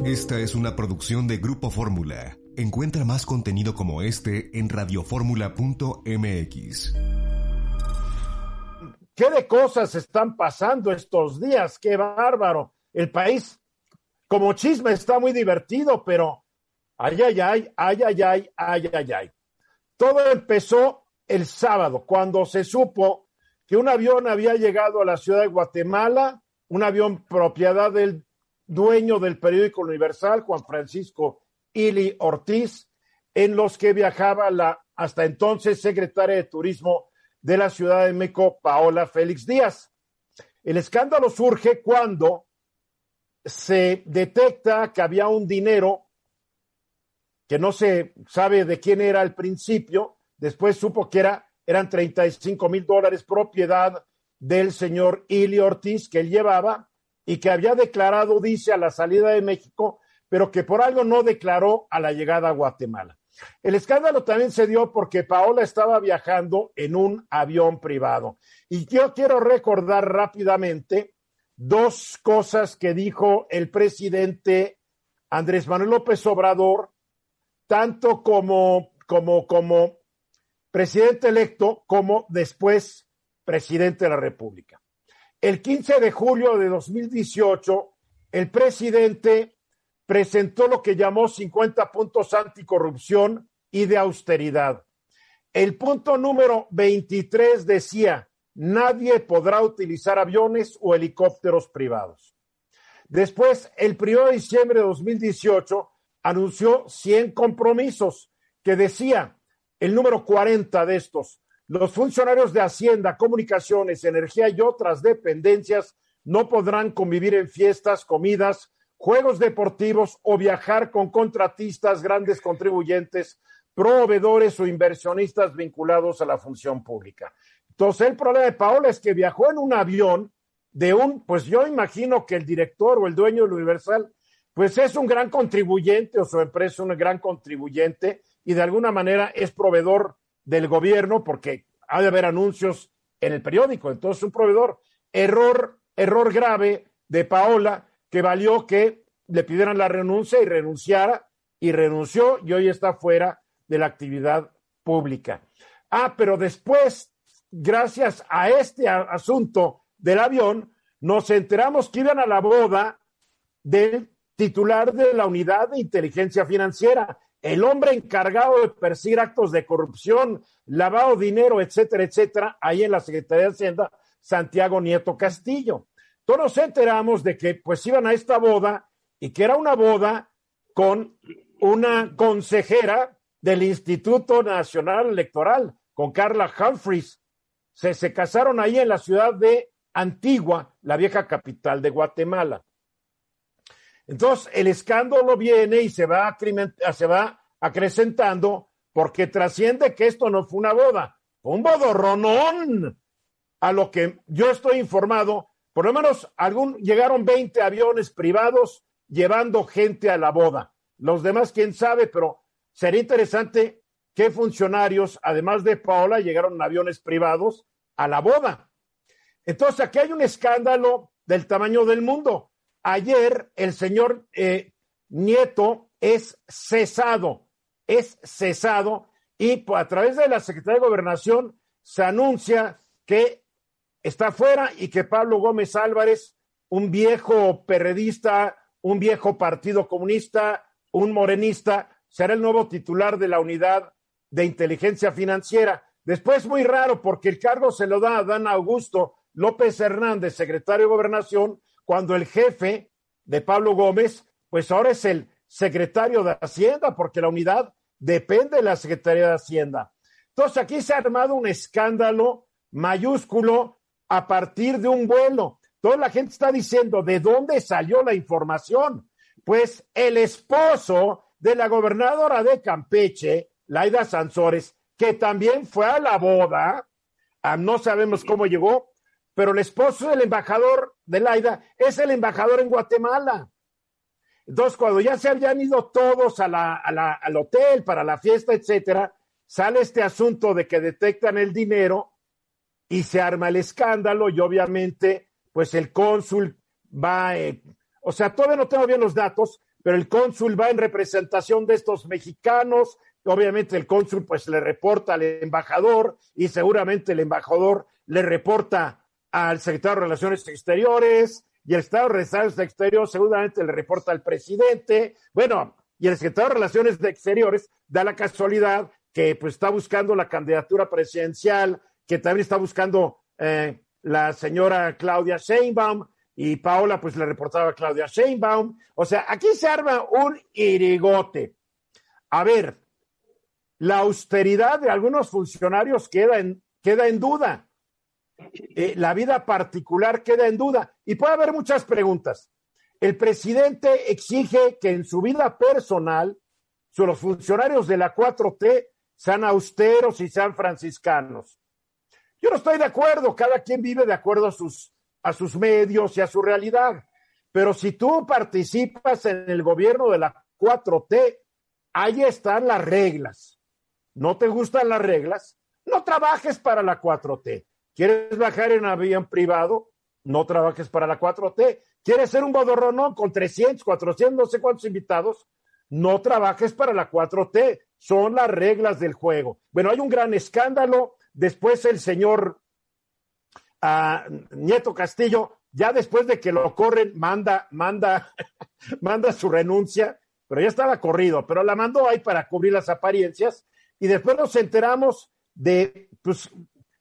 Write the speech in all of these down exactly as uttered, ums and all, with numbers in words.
Esta es una producción de Grupo Fórmula. Encuentra más contenido como este en radioformula punto m x. ¿Qué de cosas están pasando estos días? ¡Qué bárbaro! El país, como chisme, está muy divertido, pero ay, ay, ay, ay, ay, ay, ay, ay, ay. Todo empezó el sábado, cuando se supo que un avión había llegado a la ciudad de Guatemala, un avión propiedad del dueño del periódico Universal, Juan Francisco Ili Ortiz, en los que viajaba la hasta entonces secretaria de Turismo de la Ciudad de México, Paola Félix Díaz. El escándalo surge cuando se detecta que había un dinero que no se sabe de quién era al principio, después supo que era, eran treinta y cinco mil dólares propiedad del señor Ili Ortiz que él llevaba y que había declarado, dice, a la salida de México, pero que por algo no declaró a la llegada a Guatemala. El escándalo también se dio porque Paola estaba viajando en un avión privado. Y yo quiero recordar rápidamente dos cosas que dijo el presidente Andrés Manuel López Obrador, tanto como, como, como presidente electo, como después presidente de la República. El quince de julio de dos mil dieciocho, el presidente presentó lo que llamó cincuenta puntos anticorrupción y de austeridad. El punto número veintitrés decía: nadie podrá utilizar aviones o helicópteros privados. Después, el primero de diciembre de dos mil dieciocho, anunció cien compromisos que decía, el número cuarenta de estos: los funcionarios de Hacienda, Comunicaciones, Energía y otras dependencias no podrán convivir en fiestas, comidas, juegos deportivos o viajar con contratistas, grandes contribuyentes, proveedores o inversionistas vinculados a la función pública. Entonces, el problema de Paola es que viajó en un avión de un, pues yo imagino que el director o el dueño del Universal, pues es un gran contribuyente o su empresa es un gran contribuyente y de alguna manera es proveedor del gobierno porque ha de haber anuncios en el periódico. Entonces, un proveedor, error, error grave de Paola, que valió que le pidieran la renuncia y renunciara, y renunció y hoy está fuera de la actividad pública. Ah, pero después, gracias a este a- asunto del avión, nos enteramos que iban a la boda del titular de la Unidad de Inteligencia Financiera, el hombre encargado de perseguir actos de corrupción, lavado de dinero, etcétera, etcétera, ahí en la Secretaría de Hacienda, Santiago Nieto Castillo. Todos nos enteramos de que pues iban a esta boda y que era una boda con una consejera del Instituto Nacional Electoral, con Carla Humphreys. Se, se casaron ahí en la ciudad de Antigua, la vieja capital de Guatemala. Entonces, el escándalo viene y se va, se va acrecentando porque trasciende que esto no fue una boda, fue un bodorronón. A lo que yo estoy informado, por lo menos algún, llegaron veinte aviones privados llevando gente a la boda. Los demás, quién sabe, pero sería interesante qué funcionarios, además de Paola, llegaron en aviones privados a la boda. Entonces, aquí hay un escándalo del tamaño del mundo. Ayer el señor eh, Nieto es cesado, es cesado y a través de la Secretaría de Gobernación se anuncia que está fuera y que Pablo Gómez Álvarez, un viejo perredista, un viejo partido comunista, un morenista, será el nuevo titular de la Unidad de Inteligencia Financiera. Después, muy raro, porque el cargo se lo da a Dan Augusto López Hernández, secretario de Gobernación, cuando el jefe de Pablo Gómez, pues ahora es el secretario de Hacienda, porque la unidad depende de la Secretaría de Hacienda. Entonces, aquí se ha armado un escándalo mayúsculo a partir de un vuelo. Toda la gente está diciendo, ¿de dónde salió la información? Pues el esposo de la gobernadora de Campeche, Laida Sansores, que también fue a la boda, ah, no sabemos cómo llegó, pero el esposo del embajador de Laida es el embajador en Guatemala. Entonces, cuando ya se habían ido todos a la, a la, al hotel para la fiesta, etcétera, sale este asunto de que detectan el dinero y se arma el escándalo y obviamente, pues el cónsul va, eh, O sea, todavía no tengo bien los datos, pero el cónsul va en representación de estos mexicanos. Obviamente el cónsul pues le reporta al embajador y seguramente el embajador le reporta al secretario de Relaciones Exteriores y el secretario de Relaciones Exteriores seguramente le reporta al presidente. Bueno, y el secretario de Relaciones Exteriores da la casualidad que pues está buscando la candidatura presidencial, que también está buscando eh, la señora Claudia Sheinbaum, y Paola pues le reportaba a Claudia Sheinbaum. O sea, aquí se arma un irigote. A ver, la austeridad de algunos funcionarios queda en, queda en duda. Eh, la vida particular queda en duda. Y puede haber muchas preguntas. El presidente exige que en su vida personal los funcionarios de la cuatro T sean austeros y sean franciscanos. Yo no estoy de acuerdo. Cada quien vive de acuerdo a sus a sus medios y a su realidad. Pero si tú participas en el gobierno de la cuatro T, ahí están las reglas. ¿No te gustan las reglas? No trabajes para la cuatro T. ¿Quieres viajar en avión privado? No trabajes para la cuatro T. ¿Quieres ser un bodorronón con trescientos, cuatrocientos, no sé cuántos invitados? No trabajes para la cuatro T. Son las reglas del juego. Bueno, hay un gran escándalo. Después el señor Uh, Nieto Castillo, ya después de que lo corren, manda, manda, manda su renuncia, pero ya estaba corrido, pero la mandó ahí para cubrir las apariencias, y después nos enteramos de, pues,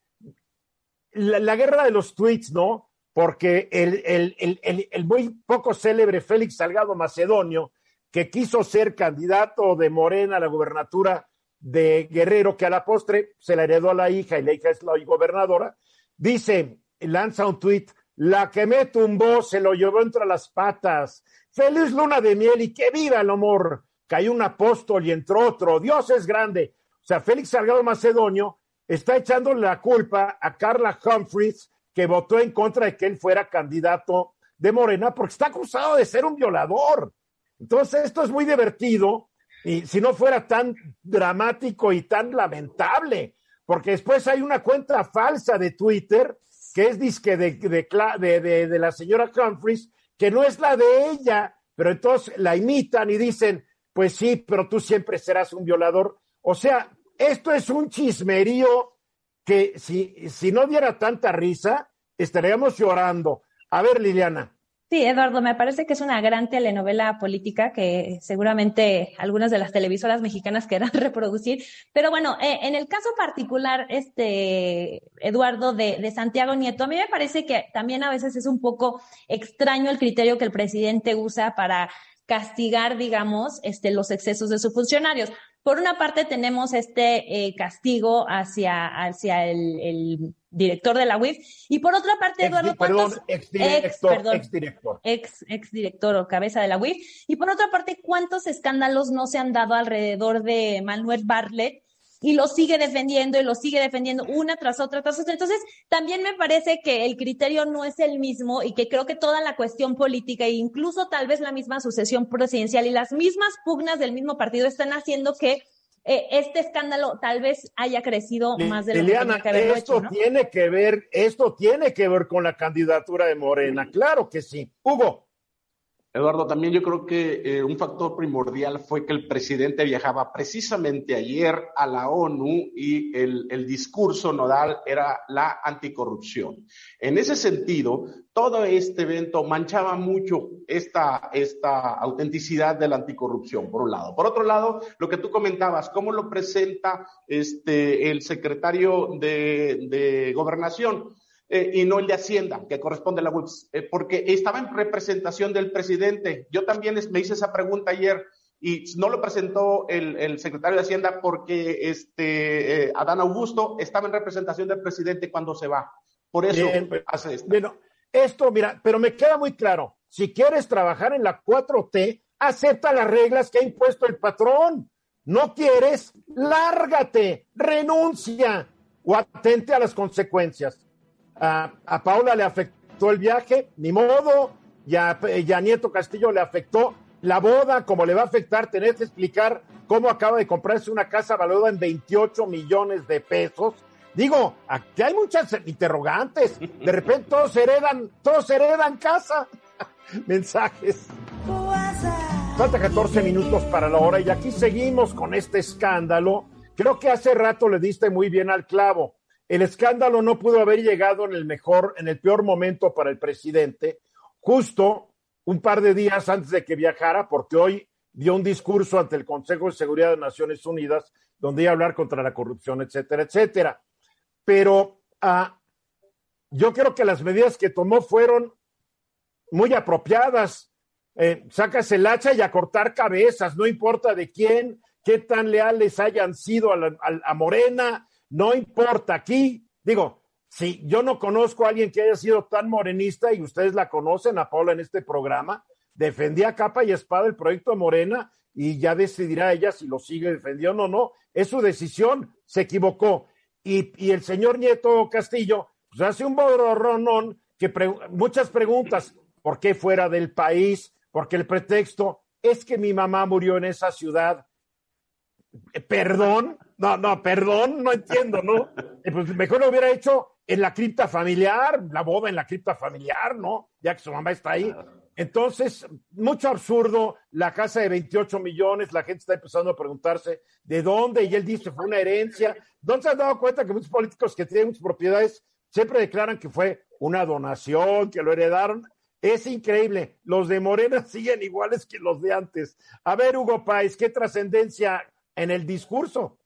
la, la guerra de los tweets, ¿no? Porque el, el, el, el, el muy poco célebre Félix Salgado Macedonio, que quiso ser candidato de Morena a la gubernatura de Guerrero, que a la postre se la heredó a la hija, y la hija es la gobernadora. Dice, lanza un tuit, la que me tumbó se lo llevó entre las patas. Feliz luna de miel y que viva el amor. Cayó un apóstol y entró otro. Dios es grande. O sea, Félix Salgado Macedonio está echándole la culpa a Carla Humphreys, que votó en contra de que él fuera candidato de Morena, porque está acusado de ser un violador. Entonces, esto es muy divertido, y si no fuera tan dramático y tan lamentable, porque después hay una cuenta falsa de Twitter que es disque de, de, de, de, de la señora Humphreys, que no es la de ella, pero entonces la imitan y dicen, pues sí, pero tú siempre serás un violador. O sea, esto es un chismerío que si, si no diera tanta risa, estaríamos llorando. A ver, Liliana. Sí, Eduardo, me parece que es una gran telenovela política que seguramente algunas de las televisoras mexicanas querrán reproducir. Pero bueno, eh, en el caso particular, este Eduardo, de, de Santiago Nieto, a mí me parece que también a veces es un poco extraño el criterio que el presidente usa para castigar, digamos, este, los excesos de sus funcionarios. Por una parte tenemos este eh, castigo hacia, hacia el, el director de la U I F, y por otra parte, Eduardo, ex, perdón, exdirector, ex, perdón, exdirector. Ex, exdirector o cabeza de la U I F, y por otra parte, ¿cuántos escándalos no se han dado alrededor de Manuel Bartlett? Y lo sigue defendiendo y lo sigue defendiendo una tras otra, tras otra. Entonces, también me parece que el criterio no es el mismo y que creo que toda la cuestión política e incluso tal vez la misma sucesión presidencial y las mismas pugnas del mismo partido están haciendo que eh, este escándalo tal vez haya crecido más de lo Liliana, que tenía que haberlo esto hecho, ¿no? tiene que ver, esto tiene que ver con la candidatura de Morena, claro que sí. Hugo. Eduardo, también yo creo que eh, un factor primordial fue que el presidente viajaba precisamente ayer a la ONU y el, el discurso nodal era la anticorrupción. En ese sentido, todo este evento manchaba mucho esta, esta autenticidad de la anticorrupción, por un lado. Por otro lado, lo que tú comentabas, cómo lo presenta este, el secretario de, de Gobernación. Eh, y no el de Hacienda, que corresponde a la U I P S, eh, porque estaba en representación del presidente. Yo también es, me hice esa pregunta ayer y no lo presentó el, el secretario de Hacienda porque este eh, Adán Augusto estaba en representación del presidente cuando se va. Por eso Bien, hace esto. Bueno, esto, mira, pero me queda muy claro. Si quieres trabajar en la cuatro T, acepta las reglas que ha impuesto el patrón. No quieres, lárgate, renuncia o atente a las consecuencias. A, a Paola le afectó el viaje, ni modo, y a, y a Nieto Castillo le afectó la boda, como le va a afectar tener que explicar cómo acaba de comprarse una casa valuada en veintiocho millones de pesos. Digo, aquí hay muchas interrogantes. De repente todos heredan, todos heredan casa. mensajes. Falta catorce minutos para la hora y aquí seguimos con este escándalo. Creo que hace rato le diste muy bien al clavo. El escándalo no pudo haber llegado en el mejor, en el peor momento para el presidente, justo un par de días antes de que viajara, porque hoy dio un discurso ante el Consejo de Seguridad de Naciones Unidas, donde iba a hablar contra la corrupción, etcétera, etcétera. Pero uh, yo creo que las medidas que tomó fueron muy apropiadas. Eh, sacas el hacha y a cortar cabezas, no importa de quién, qué tan leales hayan sido a, la, a, a Morena, no importa. Aquí, digo, si yo no conozco a alguien que haya sido tan morenista, y ustedes la conocen, a Paula en este programa, defendía capa y espada el proyecto de Morena, y ya decidirá ella si lo sigue defendiendo o no. Es su decisión, se equivocó. Y, y el señor Nieto Castillo, pues hace un borronón, que pre- muchas preguntas, ¿por qué fuera del país? Porque el pretexto es que mi mamá murió en esa ciudad. ¿Perdón? No, no, perdón, no entiendo, ¿no? Eh, pues mejor lo hubiera hecho en la cripta familiar, la boda en la cripta familiar, ¿no? Ya que su mamá está ahí. Entonces, mucho absurdo, la casa de veintiocho millones, la gente está empezando a preguntarse de dónde, y él dice, fue una herencia. ¿No se han dado cuenta que muchos políticos que tienen muchas propiedades siempre declaran que fue una donación, que lo heredaron? Es increíble, los de Morena siguen iguales que los de antes. A ver, Hugo Páez, ¿qué trascendencia en el discurso?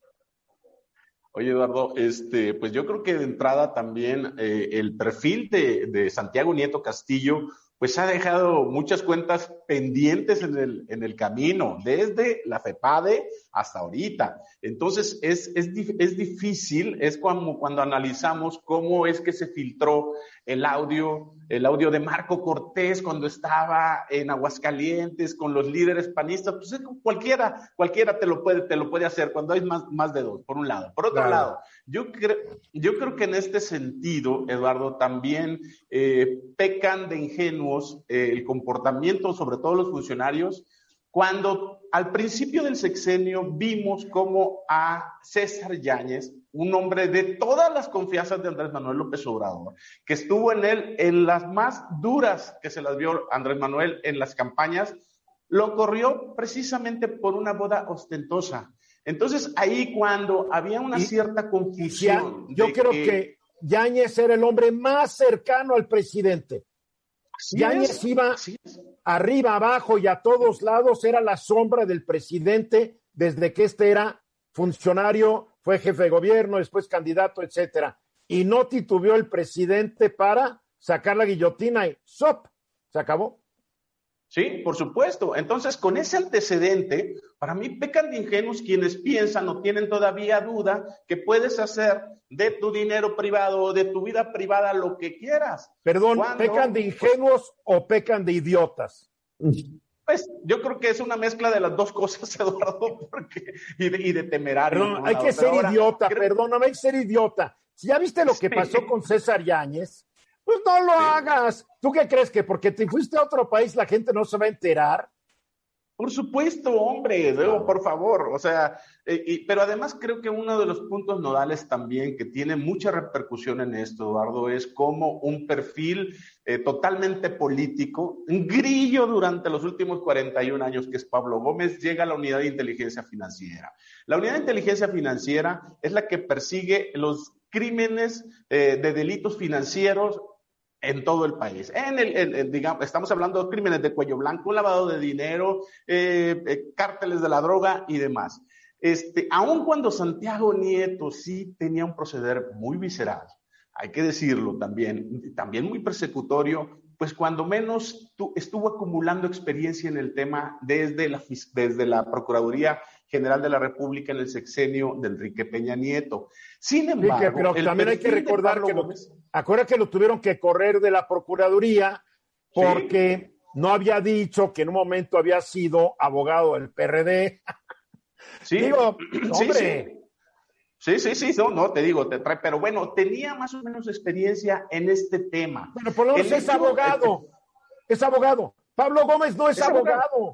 Oye, Eduardo, este, pues yo creo que de entrada también eh, el perfil de, de Santiago Nieto Castillo pues ha dejado muchas cuentas pendientes en el, en el camino, desde la FEPADE hasta ahorita. Entonces, es, es, es difícil, es como cuando analizamos cómo es que se filtró el audio, el audio de Marco Cortés cuando estaba en Aguascalientes con los líderes panistas. Pues cualquiera, cualquiera te lo puede, te lo puede hacer cuando hay más, más de dos, por un lado. Por otro claro. lado, yo, creo, yo creo que en este sentido, Eduardo, también eh, pecan de ingenuos Eh, el comportamiento, sobre todo los funcionarios, cuando al principio del sexenio vimos cómo a César Yáñez, un hombre de todas las confianzas de Andrés Manuel López Obrador, que estuvo en él en las más duras que se las vio Andrés Manuel en las campañas, lo corrió precisamente por una boda ostentosa. Entonces ahí cuando había una y, cierta confusión. Ya, yo creo que, que Yáñez era el hombre más cercano al presidente. Yáñez iba arriba, abajo y a todos lados, era la sombra del presidente desde que este era funcionario, fue jefe de gobierno, después candidato, etcétera. Y no titubeó el presidente para sacar la guillotina y ¡sop! Se acabó. Sí, por supuesto. Entonces, con ese antecedente, para mí pecan de ingenuos quienes piensan o tienen todavía duda que puedes hacer de tu dinero privado o de tu vida privada lo que quieras. Perdón, Cuando, ¿pecan de ingenuos pues, o pecan de idiotas? Pues yo creo que es una mezcla de las dos cosas, Eduardo, porque, y, de, y de temerario. Perdón, hay que ser ahora, idiota, creo... perdóname, hay que ser idiota. Si ya viste lo que sí. pasó con César Yáñez, pues no lo sí. hagas. ¿Tú qué crees? ¿Que porque te fuiste a otro país la gente no se va a enterar? Por supuesto, hombre, luego, por favor, o sea, eh, y, pero además creo que uno de los puntos nodales también que tiene mucha repercusión en esto, Eduardo, es como un perfil eh, totalmente político, un grillo durante los últimos cuarenta y un años, que es Pablo Gómez, llega a la Unidad de Inteligencia Financiera. La Unidad de Inteligencia Financiera es la que persigue los crímenes eh, de delitos financieros en todo el país. En el, el, el, digamos, estamos hablando de crímenes de cuello blanco, lavado de dinero, eh, eh, cárteles de la droga y demás. Este, aun cuando Santiago Nieto sí tenía un proceder muy visceral, hay que decirlo también, también muy persecutorio, pues cuando menos tu, estuvo acumulando experiencia en el tema desde la, desde la Procuraduría General de la República en el sexenio de Enrique Peña Nieto. Sin embargo, sí, que, pero también hay que recordar que lo, acuérdate que lo tuvieron que correr de la Procuraduría porque sí. no había dicho que en un momento había sido abogado del P R D. Sí, digo, sí, hombre. Sí, sí, sí, no, no, te digo, te trae, pero bueno, tenía más o menos experiencia en este tema. Bueno, por lo menos es abogado, es abogado. Pablo Gómez no es, es abogado. abogado.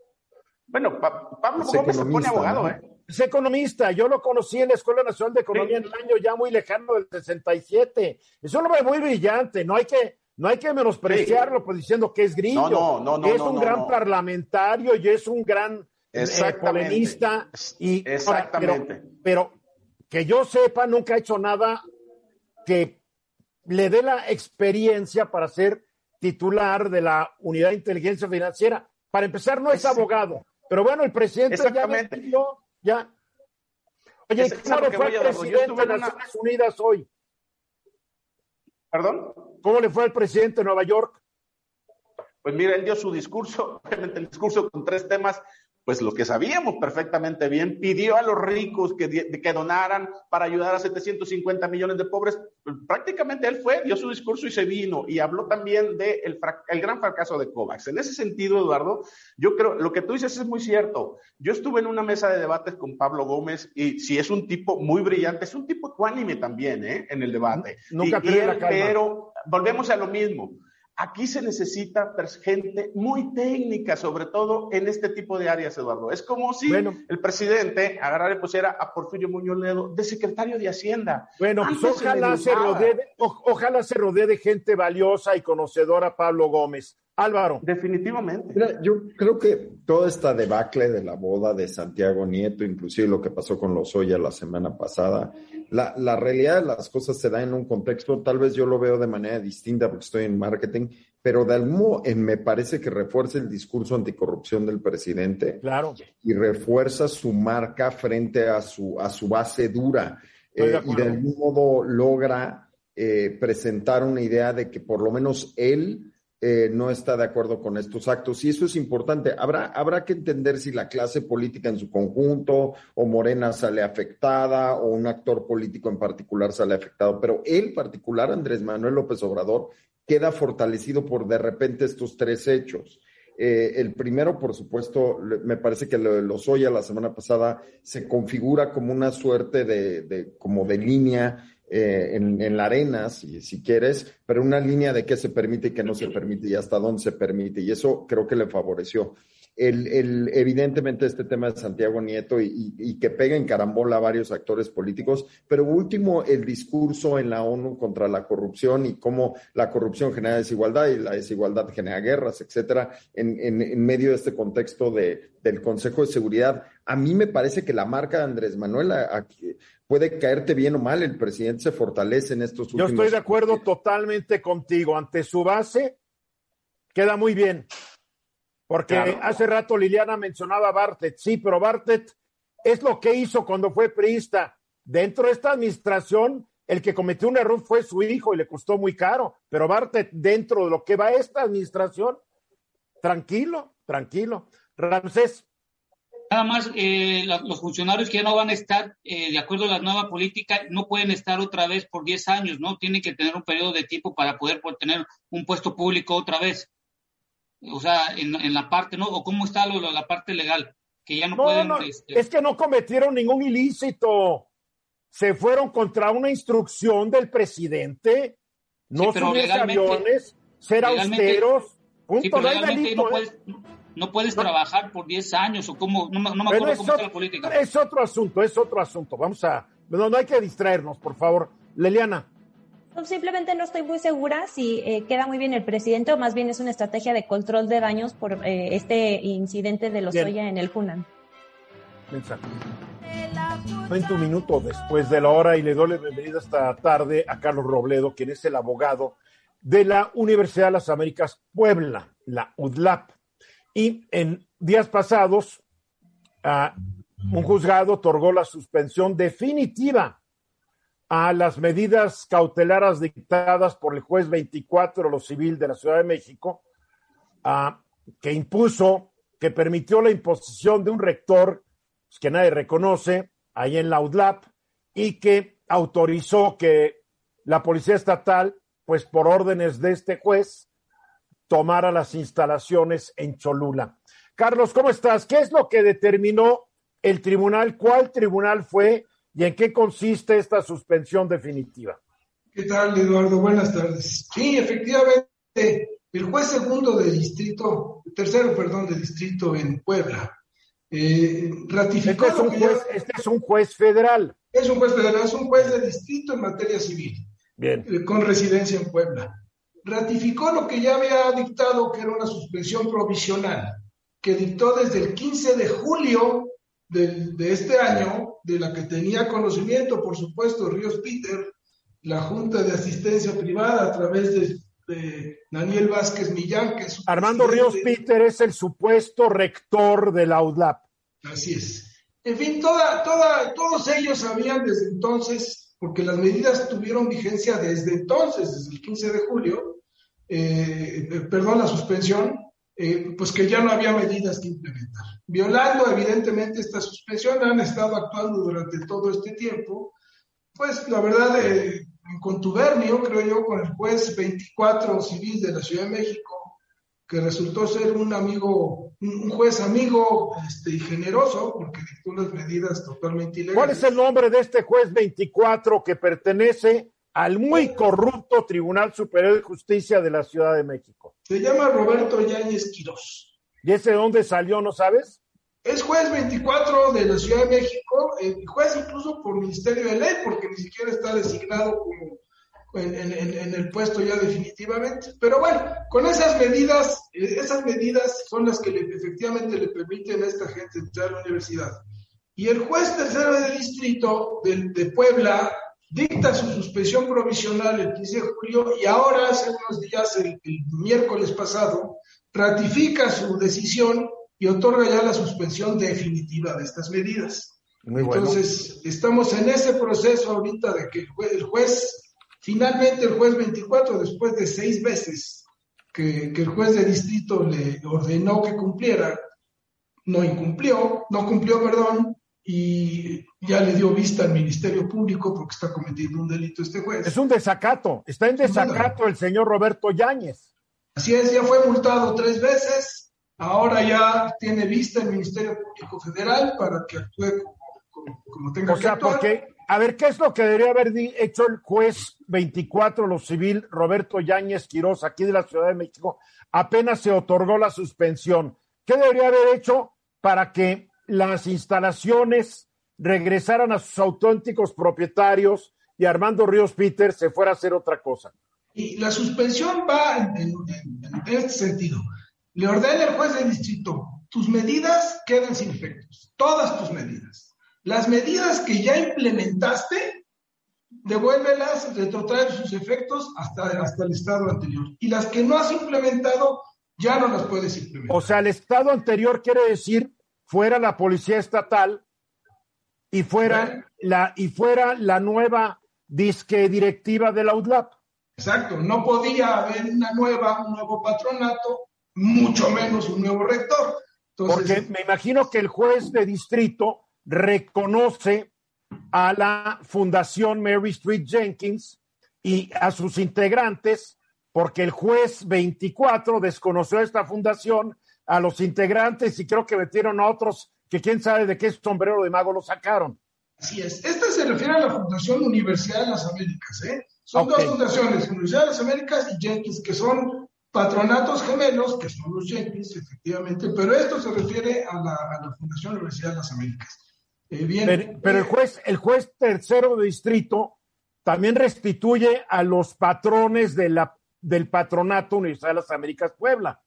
Bueno, pa Pablo es Gómez se pone abogado, ¿no? ¿eh? Es economista, yo lo conocí en la Escuela Nacional de Economía sí. en el año ya muy lejano del sesenta y siete. Es un hombre muy brillante, no hay que, No hay que menospreciarlo, sí, pues diciendo que es Grillo, no, no, no, que es no, un no, gran no. parlamentario y es un gran eh, polemista. Y, Exactamente. Ahora, pero, pero que yo sepa, nunca ha hecho nada que le dé la experiencia para ser titular de la Unidad de Inteligencia Financiera. Para empezar, no es abogado. Pero bueno, el presidente ya decidió, ya. Oye, es, ¿cómo le fue al presidente de las Naciones Unidas hoy? ¿Perdón? ¿Cómo le fue al presidente de Nueva York? Pues mira, él dio su discurso, obviamente el discurso con tres temas, pues lo que sabíamos perfectamente bien, pidió a los ricos que, que donaran para ayudar a setecientos cincuenta millones de pobres. Prácticamente él fue, dio su discurso y se vino, y habló también del de el gran fracaso de COVAX. En ese sentido, Eduardo, yo creo, lo que tú dices es muy cierto. Yo estuve en una mesa de debates con Pablo Gómez, y si es un tipo muy brillante, es un tipo ecuánime también, ¿eh? En el debate. Nunca y, y él, pero volvemos a lo mismo. Aquí se necesita gente muy técnica, sobre todo en este tipo de áreas, Eduardo. Es como si bueno, el presidente agarrara y pusiera a Porfirio Muñoz Ledo de secretario de Hacienda. Bueno, pues ojalá se, rodee de, o, ojalá se rodee de gente valiosa y conocedora, Pablo Gómez. Álvaro. Definitivamente. Mira, yo creo que toda esta debacle de la boda de Santiago Nieto, inclusive lo que pasó con Lozoya la semana pasada, la, la realidad de las cosas se da en un contexto, tal vez yo lo veo de manera distinta porque estoy en marketing, pero de algún modo eh, me parece que refuerza el discurso anticorrupción del presidente. Claro. Y refuerza su marca frente a su, a su base dura. Eh, de y de algún modo logra eh, presentar una idea de que por lo menos él Eh, no está de acuerdo con estos actos, y eso es importante. Habrá, habrá que entender si la clase política en su conjunto, o Morena sale afectada, o un actor político en particular sale afectado, pero él particular, Andrés Manuel López Obrador, queda fortalecido por de repente estos tres hechos. Eh, el primero, por supuesto, me parece que lo de Lozoya la semana pasada se configura como una suerte de, de como de línea Eh, en, en la arena, si, si quieres, pero una línea de qué se permite y qué no se permite y hasta dónde se permite, y eso creo que le favoreció. El, el, evidentemente este tema de Santiago Nieto y, y, y que pega en carambola a varios actores políticos, pero último, el discurso en la ONU contra la corrupción y cómo la corrupción genera desigualdad y la desigualdad genera guerras, etcétera, en, en, en medio de este contexto de, del Consejo de Seguridad. A mí me parece que la marca de Andrés Manuel a, a, puede caerte bien o mal, el presidente se fortalece en estos últimos... Yo estoy de acuerdo totalmente contigo. Ante su base, queda muy bien. Porque claro, hace rato Liliana mencionaba a Bartlett. Sí, pero Bartlett es lo que hizo cuando fue priista. Dentro de esta administración, el que cometió un error fue su hijo y le costó muy caro. Pero Bartlett, dentro de lo que va esta administración, tranquilo, tranquilo. Ramsés. Nada más, eh, la, los funcionarios que ya no van a estar, eh, de acuerdo a la nueva política, no pueden estar otra vez por diez años, ¿no? Tienen que tener un periodo de tiempo para poder por tener un puesto público otra vez. O sea, en, en la parte, ¿no? ¿O cómo está lo, lo, la parte legal? Que ya no, no pueden... No, este... es que no cometieron ningún ilícito. Se fueron contra una instrucción del presidente. No sí, subirse aviones, ser austeros. Punto, sí, pero no legalmente delito, no puedes... ¿eh? No puedes no. trabajar por diez años o cómo, no, no me acuerdo cómo está la política. Es otro asunto, es otro asunto. Vamos a, no, no hay que distraernos, por favor. Leliana. No, simplemente no estoy muy segura si eh, queda muy bien el presidente o más bien es una estrategia de control de daños por eh, este incidente de Lozoya en el Funan. Mensaje. veinte minutos después de la hora y le doy la bienvenida esta tarde a Carlos Robledo, quien es el abogado de la Universidad de las Américas Puebla, la U D L A P. Y en días pasados, uh, un juzgado otorgó la suspensión definitiva a las medidas cautelares dictadas por el juez veinticuatro, lo civil de la Ciudad de México, uh, que impuso, que permitió la imposición de un rector pues, que nadie reconoce, ahí en la U D L A P, y que autorizó que la Policía Estatal, pues por órdenes de este juez, tomara las instalaciones en Cholula. Carlos, ¿cómo estás? ¿Qué es lo que determinó el tribunal? ¿Cuál tribunal fue y en qué consiste esta suspensión definitiva? ¿Qué tal, Eduardo? Buenas tardes. Sí, efectivamente, el juez segundo de distrito, tercero, perdón, de distrito en Puebla, eh, ratificó... Este es, un juez, ya, este es un juez federal. Es un juez federal, es un juez de distrito en materia civil. Bien. Eh, con residencia en Puebla. ratificó lo que ya había dictado, que era una suspensión provisional, que dictó desde el quince de julio de, de este año, de la que tenía conocimiento, por supuesto, Ríos Peter, la Junta de Asistencia Privada, a través de, de Daniel Vázquez Millán, que es Armando Ríos Peter es el supuesto rector de la U D L A P. Así es. En fin, toda, toda, todos ellos sabían desde entonces, porque las medidas tuvieron vigencia desde entonces, desde el quince de julio, eh, eh, perdón, la suspensión, eh, pues que ya no había medidas que implementar. Violando evidentemente esta suspensión, han estado actuando durante todo este tiempo, pues la verdad, eh, en contubernio, creo yo, con el juez veinticuatro civil de la Ciudad de México, que resultó ser un amigo, un juez amigo este, y generoso, porque dictó unas medidas totalmente ilegales. ¿Cuál es el nombre de este juez veinticuatro que pertenece al muy corrupto Tribunal Superior de Justicia de la Ciudad de México? Se llama Roberto Yáñez Quirós. ¿Y ese de dónde salió, no sabes? Es juez veinticuatro de la Ciudad de México, eh, juez incluso por Ministerio de Ley, porque ni siquiera está designado como en, en, en el puesto ya definitivamente. Pero bueno, con esas medidas, eh, esas medidas son las que le, efectivamente le permiten a esta gente entrar a la universidad. Y el juez tercero de distrito de, de Puebla dicta su suspensión provisional el quince de julio y ahora, hace unos días, el, el miércoles pasado, ratifica su decisión y otorga ya la suspensión definitiva de estas medidas. Muy bueno. Entonces, estamos en ese proceso ahorita de que el juez, el juez finalmente el juez veinticuatro, después de seis veces que, que el juez de distrito le ordenó que cumpliera, no incumplió, no cumplió, perdón, y ya le dio vista al Ministerio Público porque está cometiendo un delito este juez. Es un desacato, está en desacato el señor Roberto Yáñez. Así es, ya fue multado tres veces, ahora ya tiene vista el Ministerio Público Federal para que actúe como, como, como tenga o sea, que actuar. Porque, a ver, ¿qué es lo que debería haber hecho el juez veinticuatro, lo civil, Roberto Yáñez Quirós, aquí de la Ciudad de México? Apenas se otorgó la suspensión. ¿Qué debería haber hecho para que las instalaciones regresaran a sus auténticos propietarios y Armando Ríos Peter se fuera a hacer otra cosa? Y la suspensión va en, en, en, en este sentido. Le ordena el juez de distrito, tus medidas quedan sin efectos, todas tus medidas. Las medidas que ya implementaste, devuélvelas, retrotrae sus efectos hasta, hasta el estado anterior. Y las que no has implementado, ya no las puedes implementar. O sea, el estado anterior quiere decir fuera la policía estatal y fuera, bueno, la, y fuera la nueva disque directiva de la U D L A P. Exacto, no podía haber una nueva, un nuevo patronato, mucho menos un nuevo rector. Entonces, porque me imagino que el juez de distrito reconoce a la Fundación Mary Street Jenkins y a sus integrantes, porque el juez veinticuatro desconoció a esta fundación, a los integrantes, y creo que metieron a otros que quién sabe de qué sombrero de mago lo sacaron. Así es. Esta se refiere a la Fundación Universidad de las Américas, ¿eh? Son okay. dos fundaciones, Universidad de las Américas y Jenkins, que son patronatos gemelos, que son los Jenkins, efectivamente, pero esto se refiere a la, a la Fundación Universidad de las Américas. Eh, bien, pero, pero el juez, el juez tercero de distrito también restituye a los patrones de la, del patronato Universidad de las Américas Puebla.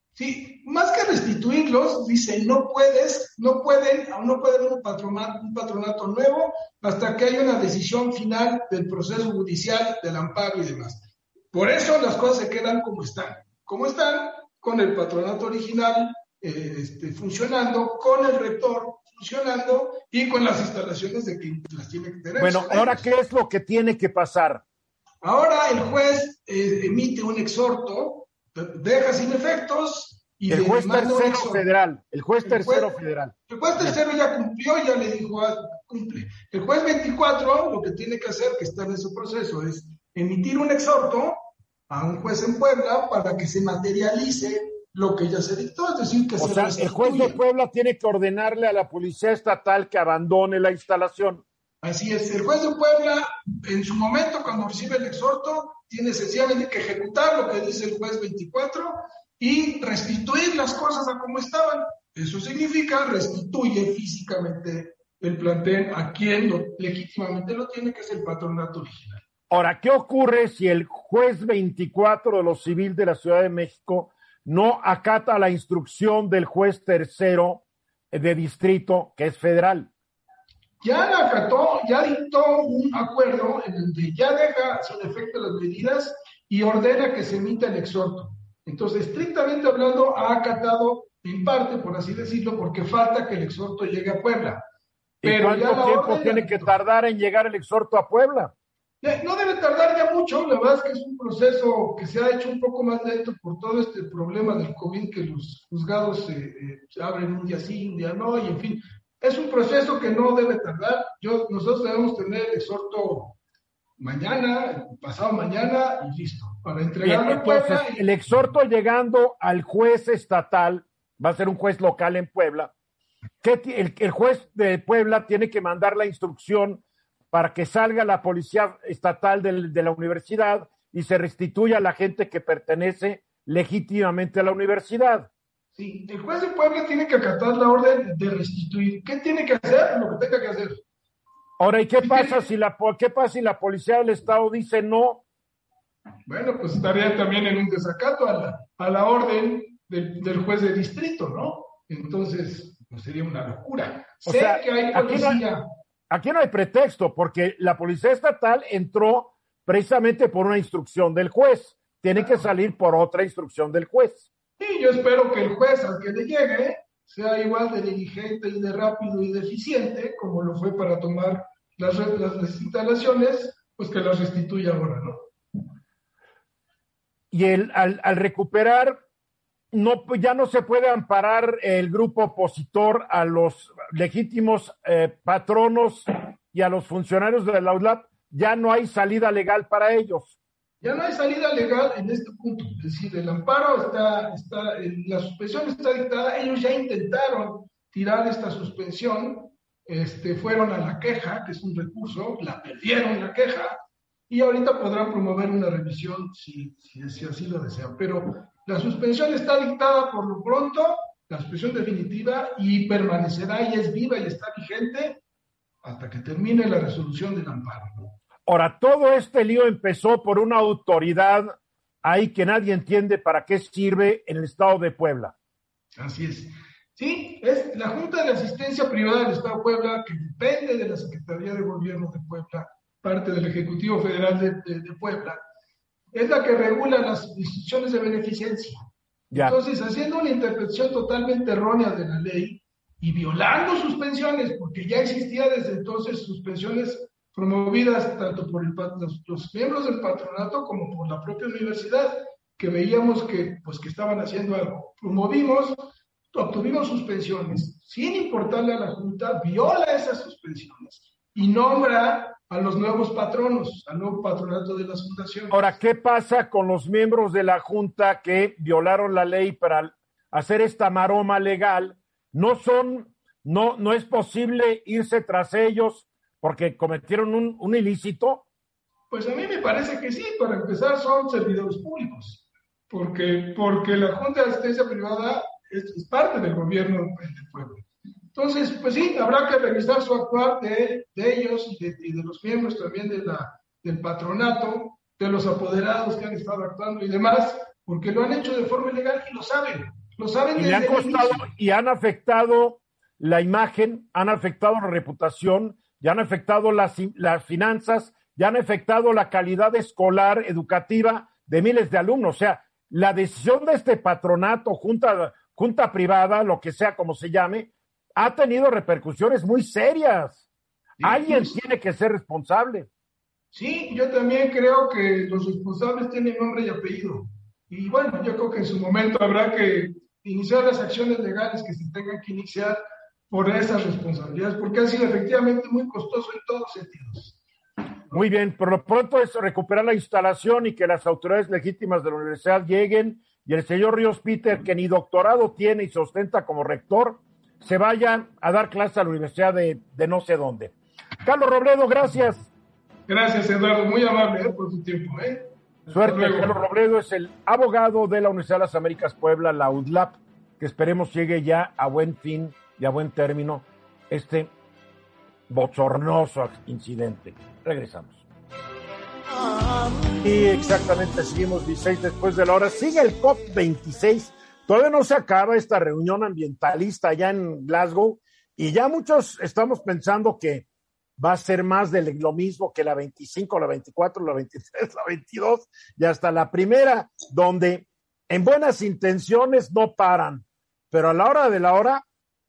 Sí, más que restituirlos, dice, no puedes, no pueden, aún no puede haber un patronato, un patronato nuevo hasta que haya una decisión final del proceso judicial, del amparo y demás. Por eso las cosas se quedan como están, como están, con el patronato original eh, este, funcionando, con el rector funcionando y con las instalaciones de quien las tiene que tener. Bueno, ahora, ¿qué es lo que tiene que pasar? Ahora el juez eh, emite un exhorto, deja sin efectos y el juez tercero exhorto. federal, el juez el tercero juez, federal. El juez tercero ya cumplió, ya le dijo, ah, cumple. El juez veinticuatro lo que tiene que hacer, que está en ese proceso, es emitir un exhorto a un juez en Puebla para que se materialice lo que ya se dictó, es decir, que o se sea, restituya. el juez de Puebla tiene que ordenarle a la policía estatal que abandone la instalación. Así es, el juez de Puebla, en su momento, cuando recibe el exhorto, tiene sencillamente que ejecutar lo que dice el juez veinticuatro y restituir las cosas a como estaban. Eso significa restituye físicamente el plantel a quien lo, legítimamente lo tiene, que es el patronato original. Ahora, ¿qué ocurre si el juez veinticuatro de lo civil de la Ciudad de México no acata la instrucción del juez tercero de distrito, que es federal? Ya la acató, ya dictó un acuerdo en donde ya deja sin efecto las medidas y ordena que se emita el exhorto. Entonces, estrictamente hablando, ha acatado en parte, por así decirlo, porque falta que el exhorto llegue a Puebla. Pero ¿y cuánto tiempo tiene que tardar en llegar el exhorto a Puebla? No debe tardar ya mucho, la verdad es que es un proceso que se ha hecho un poco más lento por todo este problema del COVID, que los juzgados eh, eh, se abren un día sí, un día no, y en fin, es un proceso que no debe tardar. Yo, nosotros debemos tener el exhorto mañana, pasado mañana, y listo, para entregarlo en Puebla. Y... el exhorto llegando al juez estatal, va a ser un juez local en Puebla, que el, el juez de Puebla tiene que mandar la instrucción para que salga la policía estatal de, de la universidad y se restituya a la gente que pertenece legítimamente a la universidad. Sí, el juez de Puebla tiene que acatar la orden de restituir. ¿Qué tiene que hacer? Lo que tenga que hacer. Ahora, ¿y qué pasa si la, qué pasa si la policía del estado dice no? Bueno, pues estaría también en un desacato a la, a la orden del, del juez de distrito, ¿no? Entonces, pues sería una locura. O sé sea, que hay policía... Aquí no hay pretexto, porque la policía estatal entró precisamente por una instrucción del juez. Tiene que salir por otra instrucción del juez. Sí, yo espero que el juez al que le llegue sea igual de diligente y de rápido y de eficiente como lo fue para tomar las, las, las instalaciones, pues que las restituya ahora, ¿no? Y el, al, al recuperar, no, ya no se puede amparar el grupo opositor a los legítimos eh, patronos y a los funcionarios de la U D L A P. Ya no hay salida legal para ellos. Ya no hay salida legal en este punto. Es decir, el amparo está, está la suspensión está dictada. Ellos ya intentaron tirar esta suspensión, este, fueron a la queja, que es un recurso, la perdieron la queja, y ahorita podrán promover una revisión si, si, si así lo desean. Pero la suspensión está dictada por lo pronto, la suspensión definitiva, y permanecerá y es viva y está vigente hasta que termine la resolución del amparo. Ahora, todo este lío empezó por una autoridad ahí que nadie entiende para qué sirve en el estado de Puebla. Así es. Sí, es la Junta de Asistencia Privada del Estado de Puebla, que depende de la Secretaría de Gobierno de Puebla, parte del Ejecutivo Federal de, de, de Puebla, es la que regula las instituciones de beneficencia. Ya. Entonces, haciendo una interpretación totalmente errónea de la ley y violando suspensiones, porque ya existía desde entonces suspensiones promovidas tanto por el, los, los miembros del patronato como por la propia universidad, que veíamos que, pues, que estaban haciendo algo. Promovimos, obtuvimos suspensiones, sin importarle a la Junta, viola esas suspensiones y nombra a los nuevos patronos, al nuevo patronato de las fundaciones. Ahora, ¿qué pasa con los miembros de la Junta que violaron la ley para hacer esta maroma legal? No son, no, no es posible irse tras ellos porque cometieron un, un ilícito. Pues a mí me parece que sí. Para empezar, son servidores públicos, porque, porque la Junta de Asistencia Privada es, es parte del gobierno del pueblo. Entonces, pues sí, habrá que revisar su actuar de, de ellos y de, y de los miembros también de la, del patronato, de los apoderados que han estado actuando y demás, porque lo han hecho de forma ilegal y lo saben. Lo saben y desde han costado, y han afectado la imagen, han afectado la reputación, ya han afectado las, las finanzas, ya han afectado la calidad escolar, educativa de miles de alumnos. O sea, la decisión de este patronato, junta, junta privada, lo que sea como se llame, ha tenido repercusiones muy serias. Sí, Alguien sí. tiene que ser responsable. Sí, yo también creo que los responsables tienen nombre y apellido. Y bueno, yo creo que en su momento habrá que iniciar las acciones legales que se tengan que iniciar por esas responsabilidades, porque ha sido efectivamente muy costoso en todos sentidos. Muy bien, por lo pronto es recuperar la instalación y que las autoridades legítimas de la universidad lleguen y el señor Ríos Peter, que ni doctorado tiene y se ostenta como rector, se vaya a dar clases a la universidad de, de no sé dónde. Carlos Robledo, gracias. Gracias, Eduardo, muy amable eh, por tu tiempo. ¿eh? Suerte, Carlos Robledo es el abogado de la Universidad de las Américas Puebla, la U D L A P, que esperemos llegue ya a buen fin y a buen término este bochornoso incidente. Regresamos. Y exactamente, seguimos dieciséis después de la hora. Sigue el COP veintiséis. Todavía no se acaba esta reunión ambientalista allá en Glasgow y ya muchos estamos pensando que va a ser más de lo mismo que la veinticinco, la veinticuatro, la veintitrés, la veintidós y hasta la primera, donde en buenas intenciones no paran, pero a la hora de la hora,